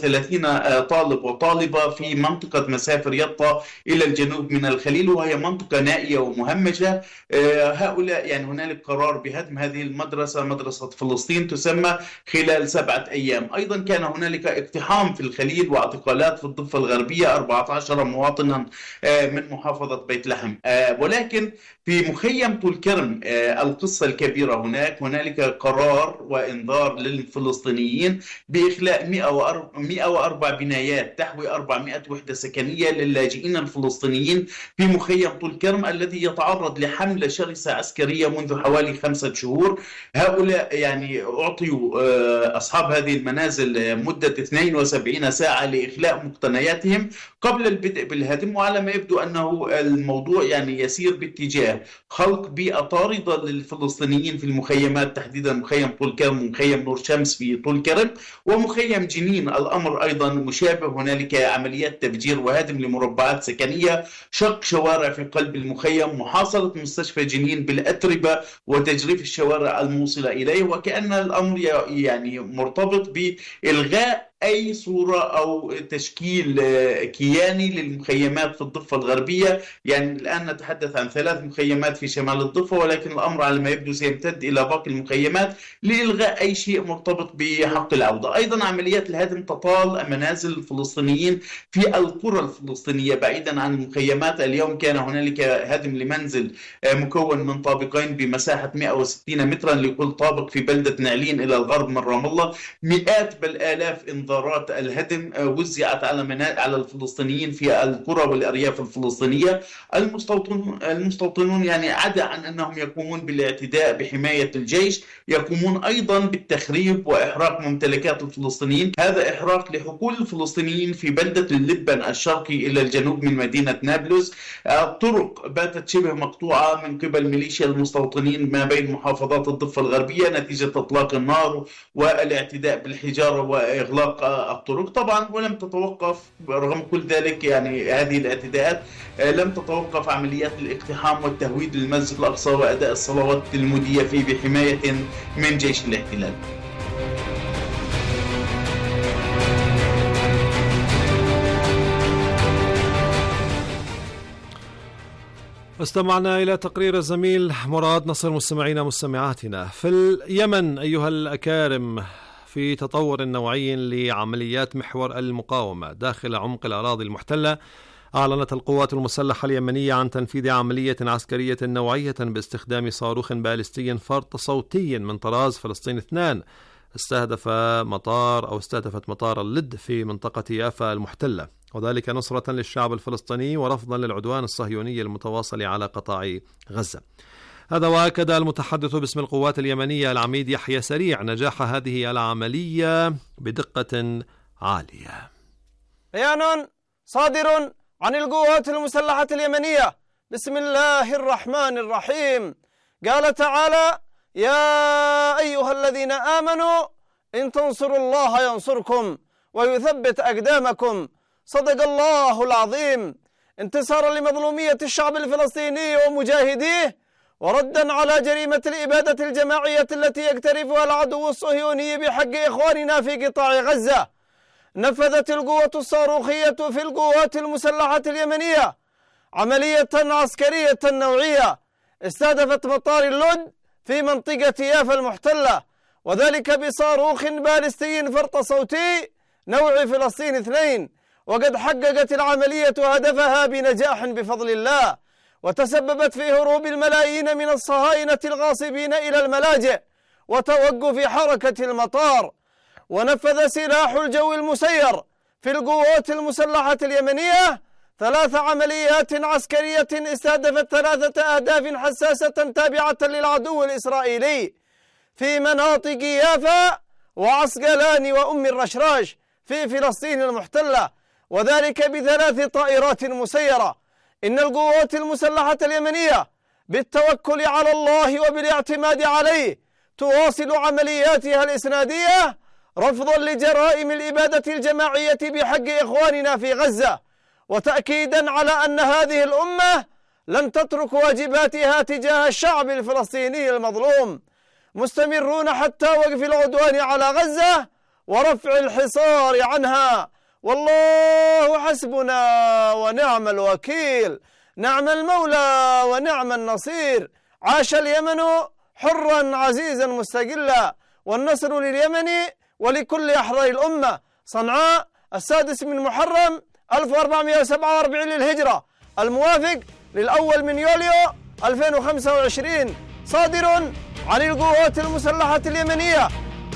130 طالب وطالبة في منطقة مسافر يطا إلى الجنوب من الخليل، وهي منطقة نائية ومهمشة. هؤلاء يعني هنالك قرار بهدم هذه المدرسة، مدرسة فلسطين تسمى، خلال 7 أيام. أيضا كان هنالك اقتحام في الخليل واعتقالات في الضفة الغربية 14 مواطنا من محافظة بيت لحم. ولكن في مخيم طول كرم القصة الكبيرة هنالك قرار وإنذار للفلسطينيين بإخلاء 104 بنايات تحوي 400 وحدة سكنية للاجئين الفلسطينيين في مخيم طول كرم الذي يتعرض لحملة شرسة عسكرية منذ حوالي 5 شهور. هؤلاء يعني أعطيوا أصحاب هذه المنازل مدة 72 ساعة لإخلاء مقتنياتهم قبل البدء بالهدم، وعلى ما يبدو أنه الموضوع يعني يسير باتجاه خلق بيئة طاردة للفلسطينيين في المخيمات، تحديدا مخيم طول كرم ومخيم نور شمس في طول كرم ومخيم جنين. الأمر أيضا مشابه، هنالك عمليات تفجير وهدم لمربعات سكنية، شق شوارع في قلب المخيم، محاصرة مستشفى جنين بالأتربة وتجريف الشوارع الموصلة إليه. وكأن الأمر يعني مرتبط بإلغاء أي صورة أو تشكيل كياني للمخيمات في الضفة الغربية. يعني الآن نتحدث عن 3 مخيمات في شمال الضفة، ولكن الأمر على ما يبدو سيمتد إلى باقي المخيمات لإلغاء أي شيء مرتبط بحق العودة. أيضا عمليات الهدم تطال منازل الفلسطينيين في القرى الفلسطينية بعيدا عن المخيمات. اليوم كان هنالك هدم لمنزل مكون من طابقين بمساحة 160 مترا لكل طابق في بلدة نعلين إلى الغرب من رام الله. مئات بل آلاف إنذارات الهدم وزعت على الفلسطينيين في القرى والأرياف الفلسطينية. المستوطنون يعني عدا عن أنهم يقومون بالاعتداء بحماية الجيش، يقومون أيضا بالتخريب وإحراق ممتلكات الفلسطينيين. هذا إحراق لحقول الفلسطينيين في بلدة اللبن الشرقي إلى الجنوب من مدينة نابلس. الطرق باتت شبه مقطوعة من قبل ميليشيا المستوطنين ما بين محافظات الضفة الغربية نتيجة إطلاق النار والاعتداء بالحجارة وإغلاق الطرق. طبعا ولم تتوقف رغم كل ذلك يعني هذه الاعتداءات لم تتوقف عمليات الاقتحام والتهويد للمسجد الأقصى وأداء الصلوات المدية فيه بحماية من جيش الاحتلال. استمعنا إلى تقرير الزميل مراد نصر. مستمعينا مستمعاتنا، في اليمن أيها الأكارم في تطور نوعي لعمليات محور المقاومة داخل عمق الأراضي المحتلة، أعلنت القوات المسلحة اليمنية عن تنفيذ عملية عسكرية نوعية باستخدام صاروخ باليستي فرط صوتي من طراز فلسطين 2 استهدفت مطار اللد في منطقة يافا المحتلة، وذلك نصرة للشعب الفلسطيني ورفضا للعدوان الصهيوني المتواصل على قطاع غزة. هذا وأكد المتحدث باسم القوات اليمنية العميد يحيى سريع نجاح هذه العملية بدقة عالية. بيان صادر عن القوات المسلحة اليمنية. بسم الله الرحمن الرحيم. قال تعالى: يا أيها الذين آمنوا إن تنصروا الله ينصركم ويثبت أقدامكم. صدق الله العظيم. انتصارا لمظلومية الشعب الفلسطيني ومجاهديه، وردا على جريمة الإبادة الجماعية التي يقترفها العدو الصهيوني بحق إخواننا في قطاع غزة، نفذت القوة الصاروخية في القوات المسلحة اليمنية عملية عسكرية نوعية استهدفت مطار اللد في منطقة يافا المحتلة، وذلك بصاروخ باليستي فرط صوتي نوع فلسطين 2. وقد حققت العملية هدفها بنجاح بفضل الله، وتسببت في هروب الملايين من الصهاينة الغاصبين إلى الملاجئ وتوقف حركة المطار. ونفذ سلاح الجو المسير في القوات المسلحة اليمنية 3 عمليات عسكرية استهدفت 3 أهداف حساسة تابعة للعدو الإسرائيلي في مناطق يافا وعسقلان وأم الرشراش في فلسطين المحتلة، وذلك ب3 طائرات مسيرة. إن القوات المسلحة اليمنية بالتوكل على الله وبالاعتماد عليه تواصل عملياتها الإسنادية رفضا لجرائم الإبادة الجماعية بحق إخواننا في غزة، وتأكيدا على أن هذه الأمة لن تترك واجباتها تجاه الشعب الفلسطيني المظلوم، مستمرون حتى وقف العدوان على غزة ورفع الحصار عنها. والله حسبنا ونعم الوكيل، نعم المولى ونعم النصير. عاش اليمن حرا عزيزا مستقلا، والنصر لليمن ولكل أحرار الأمة. صنعاء 6 من محرم 1447 للهجرة، الموافق للأول من يوليو 2025، صادر عن القوات المسلحة اليمنية.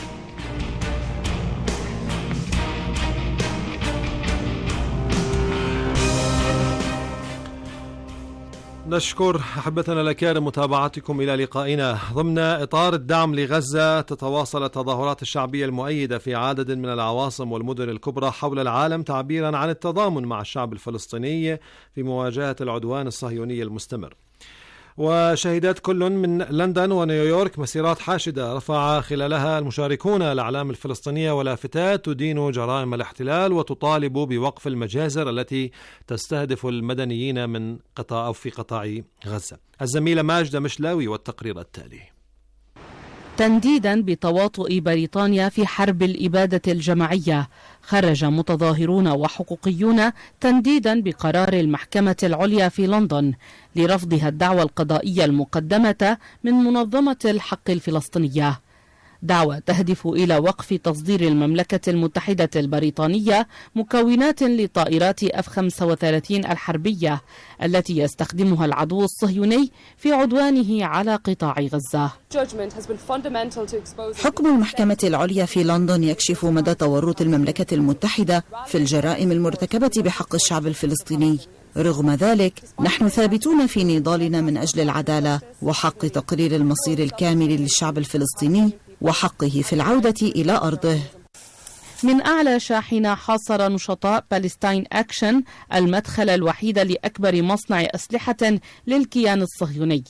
نشكر أحبتنا الأكارم متابعتكم. إلى لقائنا. ضمن إطار الدعم لغزة تتواصل التظاهرات الشعبية المؤيدة في عدد من العواصم والمدن الكبرى حول العالم تعبيرا عن التضامن مع الشعب الفلسطيني في مواجهة العدوان الصهيوني المستمر. وشهدت كل من لندن ونيويورك مسيرات حاشدة رفع خلالها المشاركون الأعلام الفلسطينية ولافتات تدين جرائم الاحتلال وتطالب بوقف المجازر التي تستهدف المدنيين من قطاع أو في قطاع غزة. الزميلة ماجدة مشلاوي والتقرير التالي. تنديدا بتواطؤ بريطانيا في حرب الإبادة الجماعية، خرج متظاهرون وحقوقيون تنديدا بقرار المحكمة العليا في لندن لرفضها الدعوى القضائية المقدمة من منظمة الحق الفلسطينية، دعوى تهدف إلى وقف تصدير المملكة المتحدة البريطانية مكونات لطائرات F-35 الحربية التي يستخدمها العدو الصهيوني في عدوانه على قطاع غزة. حكم المحكمة العليا في لندن يكشف مدى تورط المملكة المتحدة في الجرائم المرتكبة بحق الشعب الفلسطيني. رغم ذلك نحن ثابتون في نضالنا من أجل العدالة وحق تقرير المصير الكامل للشعب الفلسطيني وحقه في العودة إلى أرضه. من أعلى شاحنة حاصر نشطاء بالستاين أكشن المدخل الوحيد لأكبر مصنع أسلحة للكيان الصهيوني.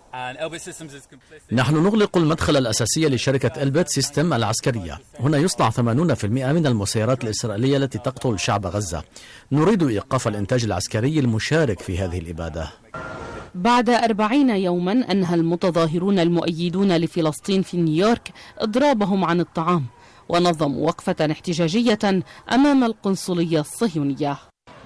نحن نغلق المدخل الأساسي لشركة إلبت سيستم العسكرية. هنا يصنع 80% من المسيرات الإسرائيلية التي تقتل شعب غزة. نريد إيقاف الإنتاج العسكري المشارك في هذه الإبادة. بعد 40 يوما أنهى المتظاهرون المؤيدون لفلسطين في نيويورك إضرابهم عن الطعام، ونظموا وقفة احتجاجية أمام القنصلية الصهيونية.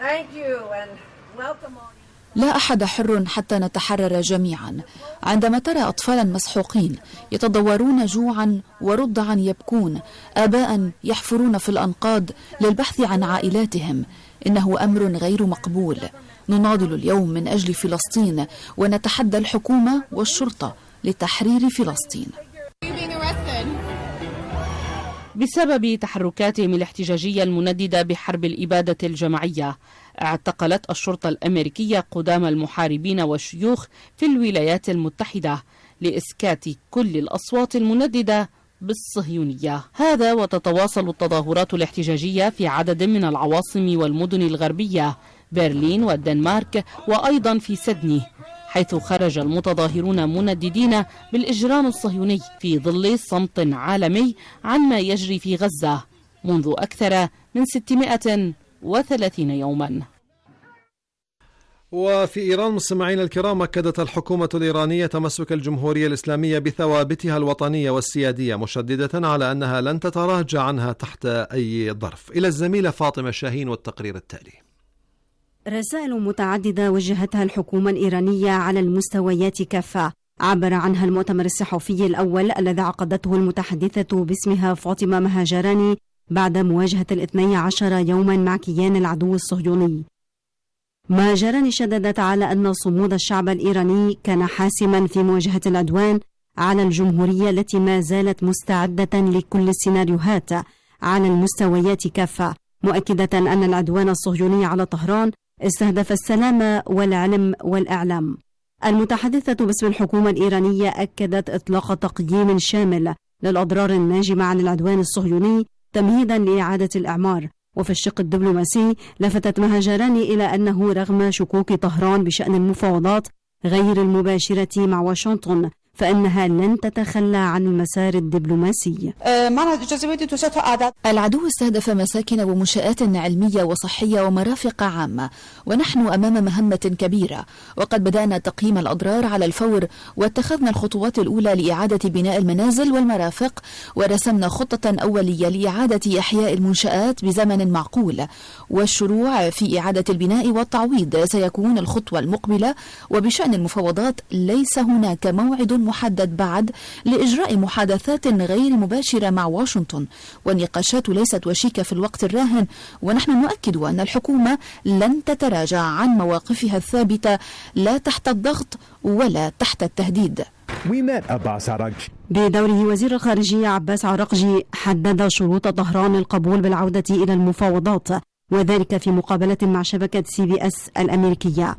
لا أحد حر حتى نتحرر جميعا. عندما ترى أطفالا مسحوقين يتضورون جوعا ورضعا يبكون، آباء يحفرون في الأنقاض للبحث عن عائلاتهم، إنه أمر غير مقبول. نناضل اليوم من أجل فلسطين ونتحدى الحكومة والشرطة لتحرير فلسطين. بسبب تحركاتهم الاحتجاجية المنددة بحرب الإبادة الجماعية، اعتقلت الشرطة الأمريكية قدام المحاربين والشيوخ في الولايات المتحدة لإسكات كل الأصوات المنددة بالصهيونية. هذا وتتواصل التظاهرات الاحتجاجية في عدد من العواصم والمدن الغربية برلين والدنمارك وأيضا في سيدني، حيث خرج المتظاهرون منددين بالإجرام الصهيوني في ظل صمت عالمي عن ما يجري في غزة منذ أكثر من 630 يوما. وفي إيران مستمعين الكرام، أكدت الحكومة الإيرانية تمسك الجمهورية الإسلامية بثوابتها الوطنية والسيادية، مشددة على أنها لن تتراجع عنها تحت أي ظرف. إلى الزميلة فاطمة شاهين والتقرير التالي. رسائل متعددة وجهتها الحكومة الإيرانية على المستويات كافة، عبر عنها المؤتمر الصحفي الأول الذي عقدته المتحدثة باسمها فاطمة مهاجراني بعد مواجهة 12 يوما مع كيان العدو الصهيوني. مهاجراني شددت على أن صمود الشعب الإيراني كان حاسما في مواجهة العدوان على الجمهورية التي ما زالت مستعدة لكل السيناريوهات على المستويات كافة، مؤكدة أن العدوان الصهيوني على طهران استهدف السلام والعلم والإعلام. المتحدثة باسم الحكومة الإيرانية أكدت إطلاق تقييم شامل للأضرار الناجمة عن العدوان الصهيوني تمهيدا لإعادة الإعمار. وفي الشق الدبلوماسي لفتت مهاجراني إلى أنه رغم شكوك طهران بشأن المفاوضات غير المباشرة مع واشنطن فإنها لن تتخلى عن المسار الدبلوماسي. العدو استهدف مساكن ومنشآت علمية وصحية ومرافق عامة، ونحن أمام مهمة كبيرة، وقد بدأنا تقييم الأضرار على الفور واتخذنا الخطوات الأولى لإعادة بناء المنازل والمرافق، ورسمنا خطة أولية لإعادة إحياء المنشآت بزمن معقول، والشروع في إعادة البناء والتعويض سيكون الخطوة المقبلة. وبشأن المفاوضات ليس هناك موعد محدد بعد لإجراء محادثات غير مباشرة مع واشنطن، والنقاشات ليست وشيكة في الوقت الراهن، ونحن نؤكد أن الحكومة لن تتراجع عن مواقفها الثابتة لا تحت الضغط ولا تحت التهديد. بدوره وزير الخارجية عباس عراقجي حدد شروط طهران القبول بالعودة إلى المفاوضات، وذلك في مقابلة مع شبكة CBS الأمريكية.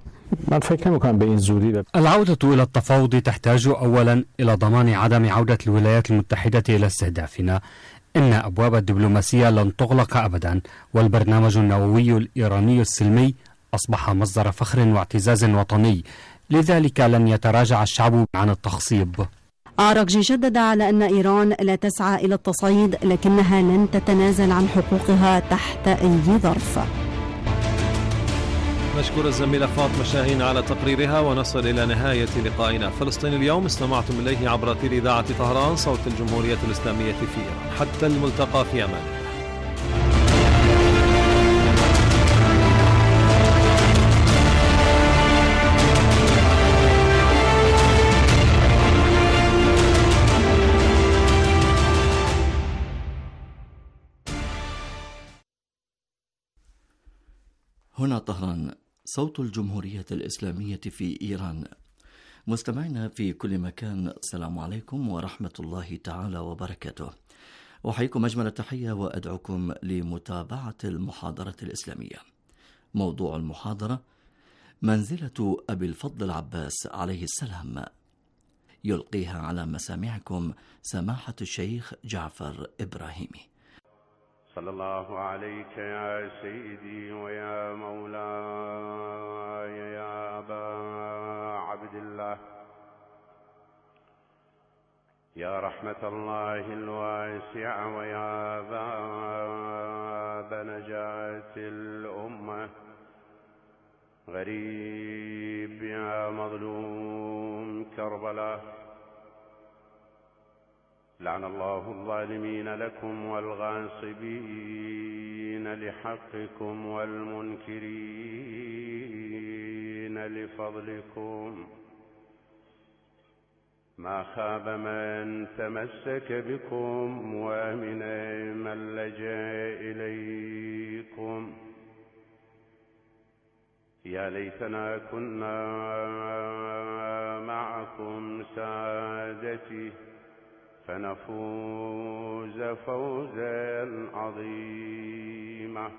العودة إلى التفاوض تحتاج أولا إلى ضمان عدم عودة الولايات المتحدة إلى استهدافنا. إن أبواب الدبلوماسية لن تغلق أبدا، والبرنامج النووي الإيراني السلمي أصبح مصدر فخر واعتزاز وطني، لذلك لن يتراجع الشعب عن التخصيب. عراقجي شدد على أن إيران لا تسعى إلى التصعيد، لكنها لن تتنازل عن حقوقها تحت أي ظرف. نشكر الزميلة فاطمة شاهين على تقريرها، ونصل إلى نهاية لقائنا. فلسطين اليوم استمعتم إليه عبر أثير إذاعة طهران صوت الجمهورية الإسلامية في إيران. حتى الملتقى في أمان الله. هنا طهران صوت الجمهورية الإسلامية في إيران. مستمعينا في كل مكان، السلام عليكم ورحمة الله تعالى وبركاته. أحييكم أجمل التحية وأدعوكم لمتابعة المحاضرة الإسلامية. موضوع المحاضرة: منزلة أبي الفضل العباس عليه السلام، يلقيها على مسامعكم سماحة الشيخ جعفر إبراهيمي. صلى الله عليك يا سيدي ويا مولاي يا أبا عبد الله، يا رحمة الله الواسعة ويا باب نجاة الأمة، غريب يا مظلوم كربلاء، لعن الله الظالمين لكم والغاصبين لحقكم والمنكرين لفضلكم. ما خاب من تمسك بكم ومن من لجأ إليكم. يا ليتنا كنا معكم سادتي فنفوز فوزا عظيما.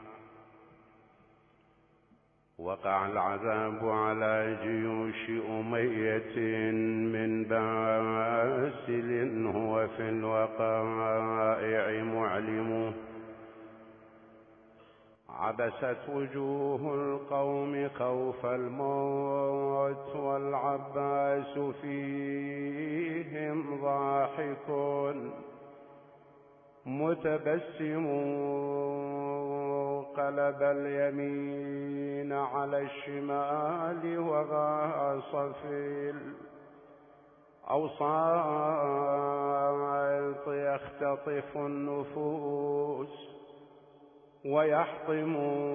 وقع العذاب على جيوش أمية من باسل هو في الوقائع معلم. عبست وجوه القوم خوف الموت والعباس فيهم ضاحك متبسم قلب اليمين على الشمال وغاص في الأوساط يختطف النفوس ويحطم